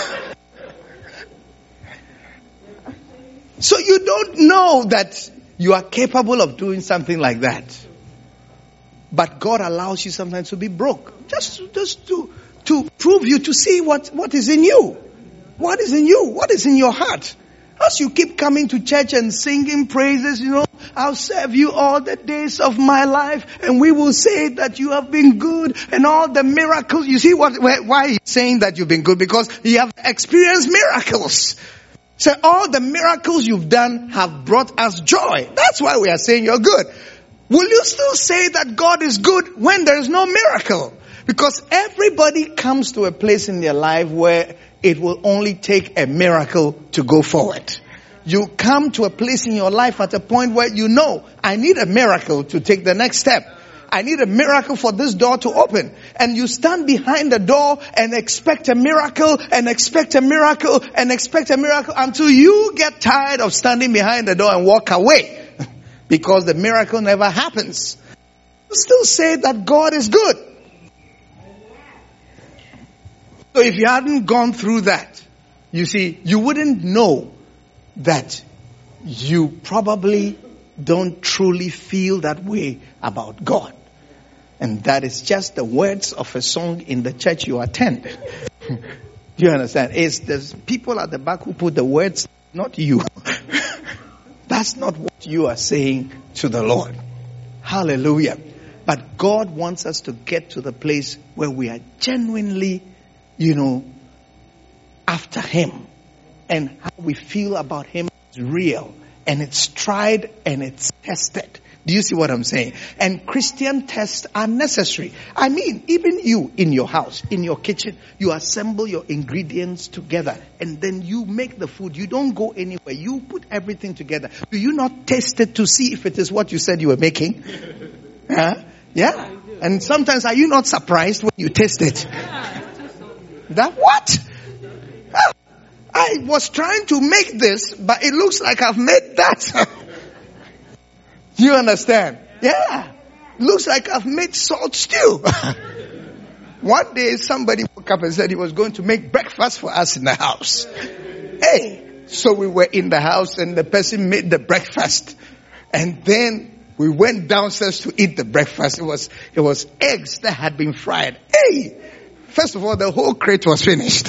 So you don't know that you are capable of doing something like that. But God allows you sometimes to be broke. Just, just to, to prove you, to see what, what is in you. What is in you? What is in your heart? As you keep coming to church and singing praises, you know, I'll serve you all the days of my life, and we will say that you have been good and all the miracles. You see what, why he's saying that you've been good? Because you have experienced miracles. So all the miracles you've done have brought us joy. That's why we are saying you're good. Will you still say that God is good when there is no miracle? Because everybody comes to a place in their life where it will only take a miracle to go forward. You come to a place in your life at a point where you know, I need a miracle to take the next step. I need a miracle for this door to open. And you stand behind the door and expect a miracle and expect a miracle and expect a miracle until you get tired of standing behind the door and walk away. Because the miracle never happens. You still say that God is good. So if you hadn't gone through that, you see, you wouldn't know that you probably don't truly feel that way about God. And that is just the words of a song in the church you attend. Do you understand? It's the people at the back who put the words, not you. That's not what you are saying to the Lord. Hallelujah. But God wants us to get to the place where we are genuinely, you know, after Him. And how we feel about Him is real. And it's tried and it's tested. Do you see what I'm saying? And Christian tests are necessary. I mean, even you in your house, in your kitchen, you assemble your ingredients together and then you make the food. You don't go anywhere. You put everything together. Do you not taste it to see if it is what you said you were making? Huh? Yeah. And sometimes are you not surprised when you taste it? That what? Ah, I was trying to make this, but it looks like I've made that. You understand? Yeah. Looks like I've made salt stew. One day somebody woke up and said he was going to make breakfast for us in the house. Hey, so we were in the house and the person made the breakfast. And then we went downstairs to eat the breakfast. It was, it was eggs that had been fried. Hey, first of all, the whole crate was finished.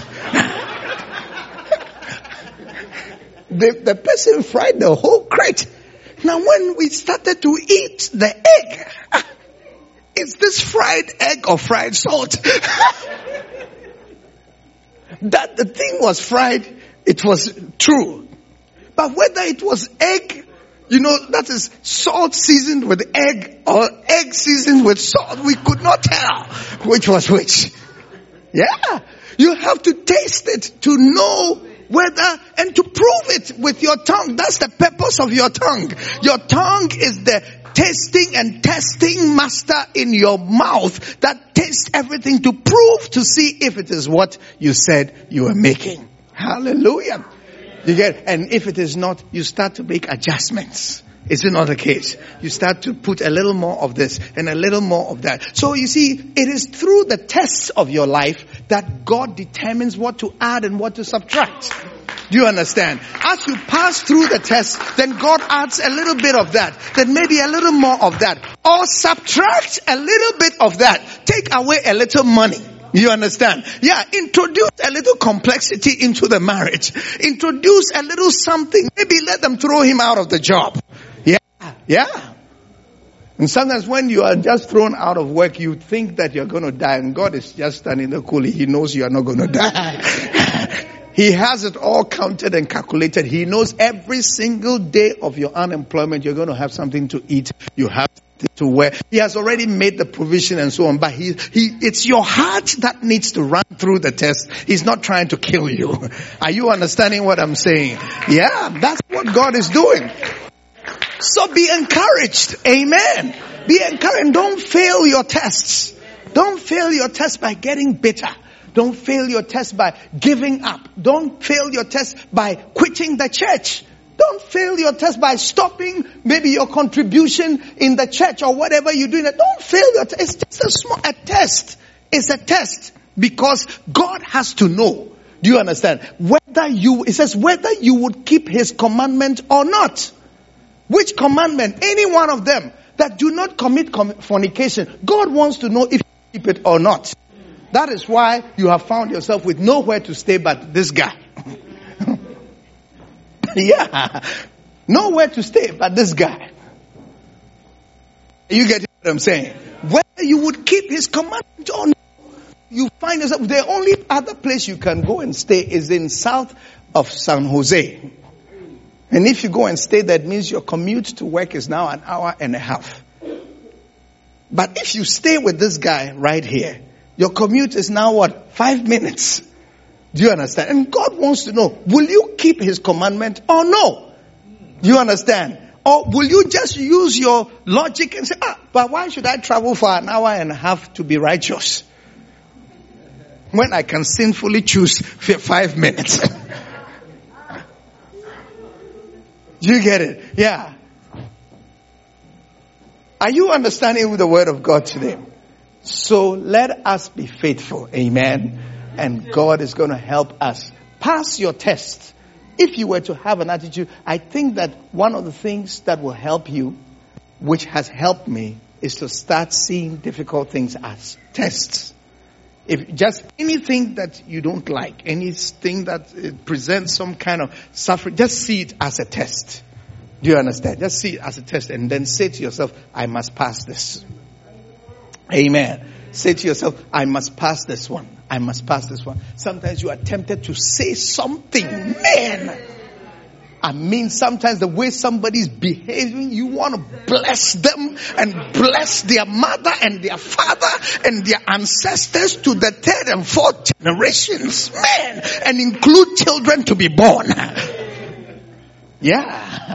the, the person fried the whole crate. Now when we started to eat the egg, is this fried egg or fried salt? That the thing was fried, it was true. But whether it was egg, you know, that is salt seasoned with egg or egg seasoned with salt, we could not tell which was which. Yeah. You have to taste it to know whether, and to prove it with your tongue. That's the purpose of your tongue. Your tongue is the tasting and testing master in your mouth that tastes everything to prove, to see if it is what you said you were making. Hallelujah. You get, and if it is not, you start to make adjustments. Is it not the case? You start to put a little more of this and a little more of that. So you see, it is through the tests of your life that God determines what to add and what to subtract. Do you understand? As you pass through the test, then God adds a little bit of that. Then maybe a little more of that. Or subtract a little bit of that. Take away a little money. You understand? Yeah, introduce a little complexity into the marriage. Introduce a little something. Maybe let them throw him out of the job. Yeah, yeah. And sometimes when you are just thrown out of work, you think that you're going to die, and God is just standing there coolly. He knows you are not going to die. He has it all counted and calculated. He knows every single day of your unemployment, you're going to have something to eat. You have to wear. He has already made the provision and so on. But he, he, it's your heart that needs to run through the test. He's not trying to kill you. Are you understanding what I'm saying? Yeah, that's what God is doing. So be encouraged. Amen. Be encouraged. Don't fail your tests. Don't fail your test by getting bitter. Don't fail your test by giving up. Don't fail your test by quitting the church. Don't fail your test by stopping maybe your contribution in the church or whatever you're doing. Don't fail your test. It's just a small a test. It's a test because God has to know. Do you understand? Whether you, it says whether you would keep his commandment or not. Which commandment? Any one of them that do not commit fornication. God wants to know if you keep it or not. That is why you have found yourself with nowhere to stay but this guy. Yeah. Nowhere to stay but this guy. You get what I'm saying? Whether you would keep his commandment or not, you find yourself, the only other place you can go and stay is in south of San Jose. And if you go and stay, that means your commute to work is now an hour and a half. But if you stay with this guy right here, your commute is now what? Five minutes. Do you understand? And God wants to know, will you keep his commandment or no? Do you understand? Or will you just use your logic and say, ah, but why should I travel for an hour and a half to be righteous? When I can sinfully choose five minutes. Do you get it? Yeah. Are you understanding the word of God today? So let us be faithful. Amen. And God is going to help us. Pass your test. If you were to have an attitude, I think that one of the things that will help you, which has helped me, is to start seeing difficult things as tests. If just anything that you don't like, anything that presents some kind of suffering, just see it as a test. Do you understand? Just see it as a test and then say to yourself, I must pass this. Amen. Say to yourself, I must pass this one. I must pass this one. Sometimes you are tempted to say something. Man! I mean, sometimes the way somebody's behaving, you want to bless them and bless their mother and their father and their ancestors to the third and fourth generations. Man! And include children to be born. Yeah.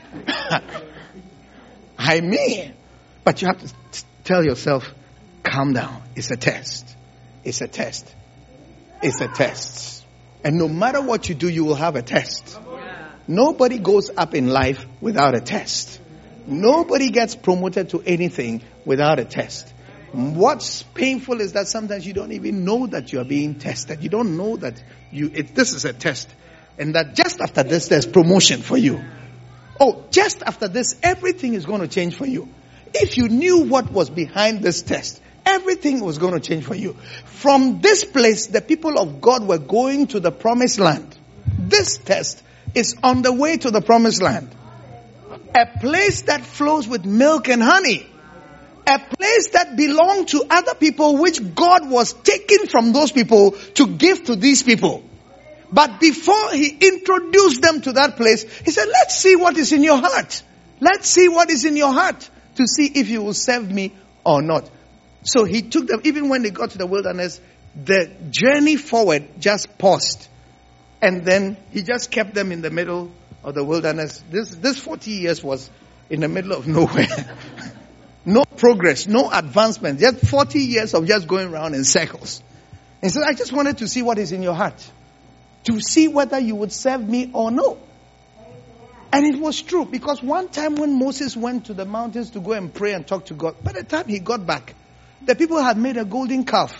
I mean, but you have to tell yourself, calm down. It's a test. It's a test. is a test. And no matter what you do, you will have a test. Nobody goes up in life without a test. Nobody gets promoted to anything without a test. What's painful is that sometimes you don't even know that you are being tested. You don't know that you it, this is a test. And that just after this, there's promotion for you. Oh, just after this, everything is going to change for you. If you knew what was behind this test, everything was going to change for you. From this place, the people of God were going to the promised land. This test is on the way to the promised land. A place that flows with milk and honey. A place that belonged to other people, which God was taking from those people to give to these people. But before he introduced them to that place, he said, let's see what is in your heart. Let's see what is in your heart to see if you will serve me or not. So he took them, even when they got to the wilderness, the journey forward just paused. And then he just kept them in the middle of the wilderness. This, this forty years was in the middle of nowhere. No progress, no advancement. Just forty years of just going around in circles. And so I just wanted to see what is in your heart. To see whether you would serve me or no. And it was true. Because one time when Moses went to the mountains to go and pray and talk to God, by the time he got back, the people had made a golden calf.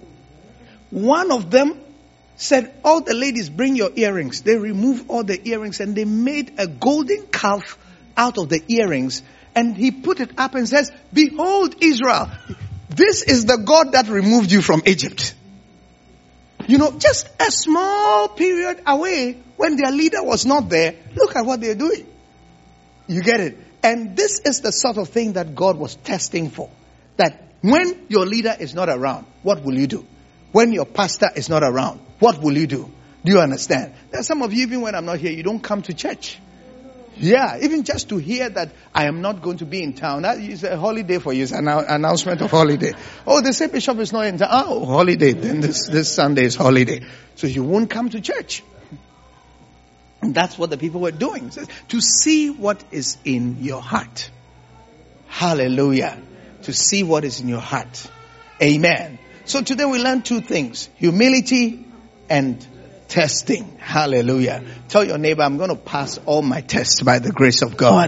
One of them said, all the ladies, bring your earrings. They removed all the earrings and they made a golden calf out of the earrings. And he put it up and says, behold Israel, this is the God that removed you from Egypt. You know, just a small period away when their leader was not there, look at what they're doing. You get it? And this is the sort of thing that God was testing for. That when your leader is not around, what will you do? When your pastor is not around, what will you do? Do you understand? There are some of you, even when I'm not here, you don't come to church. Yeah, even just to hear that I am not going to be in town. That is a holiday for you. It's an announcement of holiday. Oh, they say Bishop is not in town. Oh, holiday. Then this, this Sunday is holiday. So you won't come to church. And that's what the people were doing. To see what is in your heart. Hallelujah. To see what is in your heart. Amen. So today we learn two things. Humility and testing. Hallelujah. Tell your neighbor, I'm going to pass all my tests by the grace of God.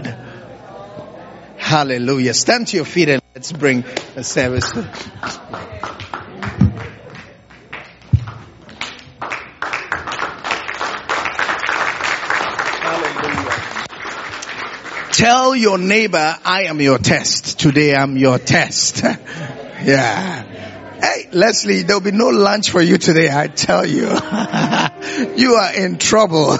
Hallelujah. Stand to your feet and let's bring the service. Hallelujah. Tell your neighbor, I am your test. Today I'm your test. Yeah. Hey, Leslie, there'll be no lunch for you today, I tell you. You are in trouble.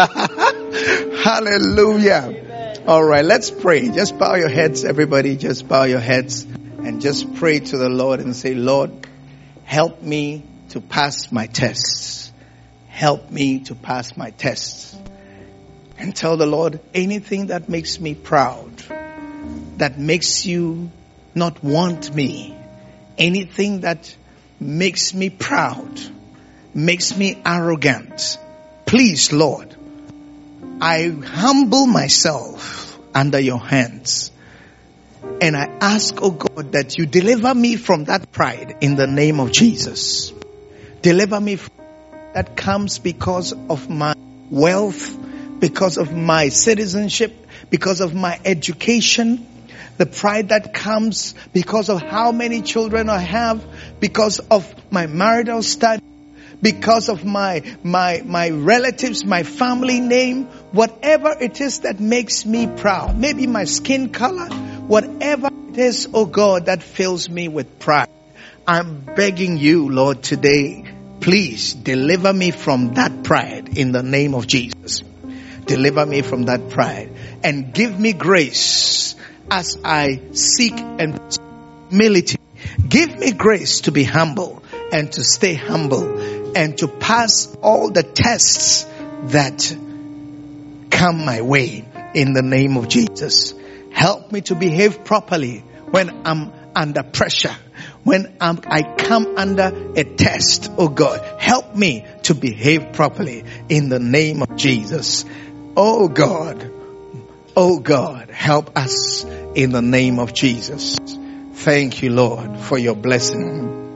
Hallelujah. All right, let's pray. Just bow your heads, everybody. Just bow your heads and just pray to the Lord and say, Lord, help me to pass my tests. Help me to pass my tests. And tell the Lord, anything that makes me proud, that makes you not want me, anything that makes me proud, makes me arrogant, please, Lord, I humble myself under your hands. And I ask, oh God, that you deliver me from that pride in the name of Jesus. Deliver me from that comes because of my wealth, because of my citizenship, because of my education. The pride that comes because of how many children I have, because of my marital status, because of my, my, my relatives, my family name, whatever it is that makes me proud, maybe my skin color, whatever it is, oh God, that fills me with pride. I'm begging you, Lord, today, please deliver me from that pride in the name of Jesus. Deliver me from that pride and give me grace as I seek and humility. Give me grace to be humble and to stay humble and to pass all the tests that come my way in the name of Jesus. Help me to behave properly when I'm under pressure, when I'm, I come under a test. Oh God, help me to behave properly in the name of Jesus. Oh God, oh God, help us in the name of Jesus. Thank you, Lord, for your blessing.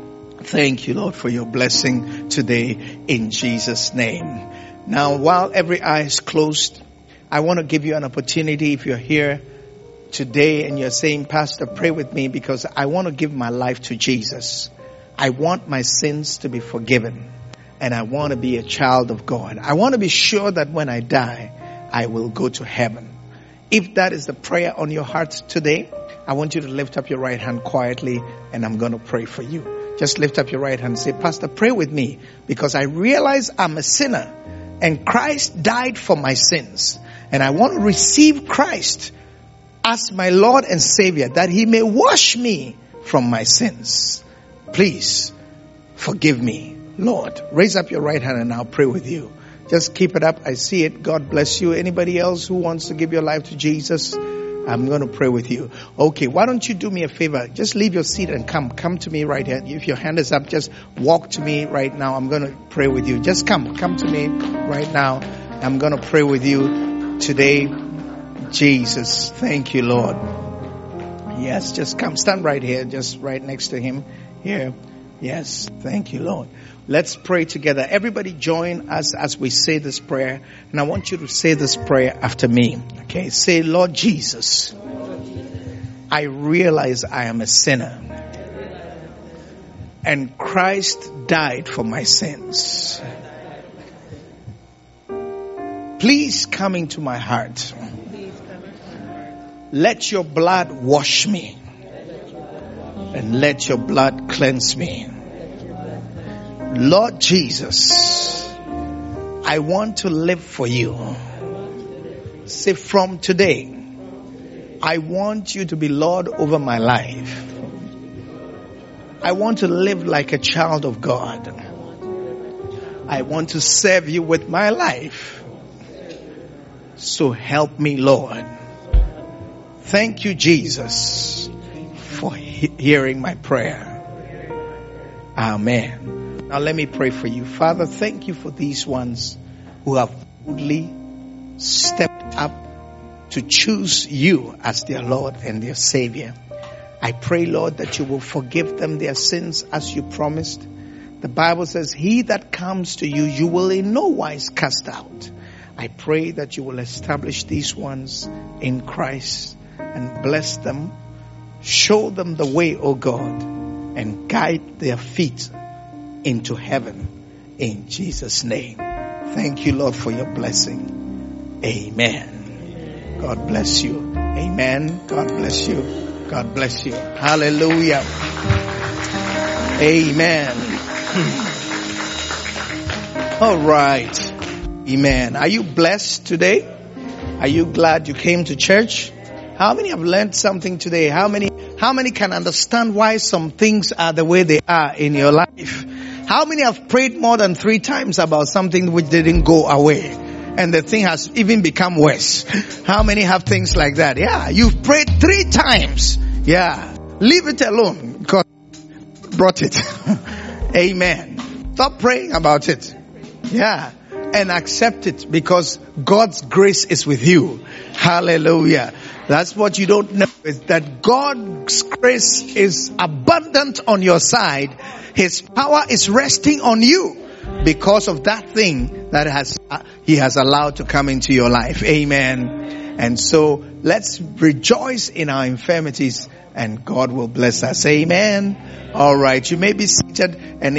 Thank you, Lord, for your blessing today in Jesus' name. Now, while every eye is closed, I want to give you an opportunity. If you're here today and you're saying, Pastor, pray with me because I want to give my life to Jesus. I want my sins to be forgiven and I want to be a child of God. I want to be sure that when I die, I will go to heaven. If that is the prayer on your heart today, I want you to lift up your right hand quietly and I'm going to pray for you. Just lift up your right hand and say, Pastor, pray with me because I realize I'm a sinner and Christ died for my sins. And I want to receive Christ as my Lord and Savior that He may wash me from my sins. Please forgive me, Lord. Raise up your right hand and I'll pray with you. Just keep it up. I see it. God bless you. Anybody else who wants to give your life to Jesus? I'm going to pray with you. Okay, why don't you do me a favor? Just leave your seat and come. Come to me right here. If your hand is up, just walk to me right now. I'm going to pray with you. Just come. Come to me right now. I'm going to pray with you today. Jesus, thank you, Lord. Yes, just come. Stand right here, just right next to him. Here. Yes, thank you, Lord. Let's pray together. Everybody join us as we say this prayer. And I want you to say this prayer after me. Okay, say, Lord Jesus, I realize I am a sinner. And Christ died for my sins. Please come into my heart. Let your blood wash me. And let your blood cleanse me. Lord Jesus, I want to live for you. Say, from today, I want you to be Lord over my life. I want to live like a child of God. I want to serve you with my life. So help me, Lord. Thank you, Jesus, for he- hearing my prayer. Amen. Now let me pray for you. Father, thank you for these ones who have boldly stepped up to choose you as their Lord and their Savior. I pray, Lord, that you will forgive them their sins as you promised. The Bible says, he that comes to you, you will in no wise cast out. I pray that you will establish these ones in Christ and bless them. Show them the way, O God, and guide their feet into heaven in Jesus' name. Thank you, Lord, for your blessing. Amen. God bless you. Amen. God bless you. God bless you. Hallelujah. Amen. All right. Amen. Are you blessed today? Are you glad you came to church? How many have learned something today? How many, how many can understand why some things are the way they are in your life? How many have prayed more than three times about something which didn't go away and the thing has even become worse? How many have things like that? Yeah, you've prayed three times. Yeah, leave it alone. God brought it. Amen. Stop praying about it. Yeah, and accept it because God's grace is with you. Hallelujah. That's what you don't know, is that God's grace is abundant on your side. His power is resting on you because of that thing that has uh, He has allowed to come into your life. Amen. And so let's rejoice in our infirmities and God will bless us. Amen. All right. You may be seated and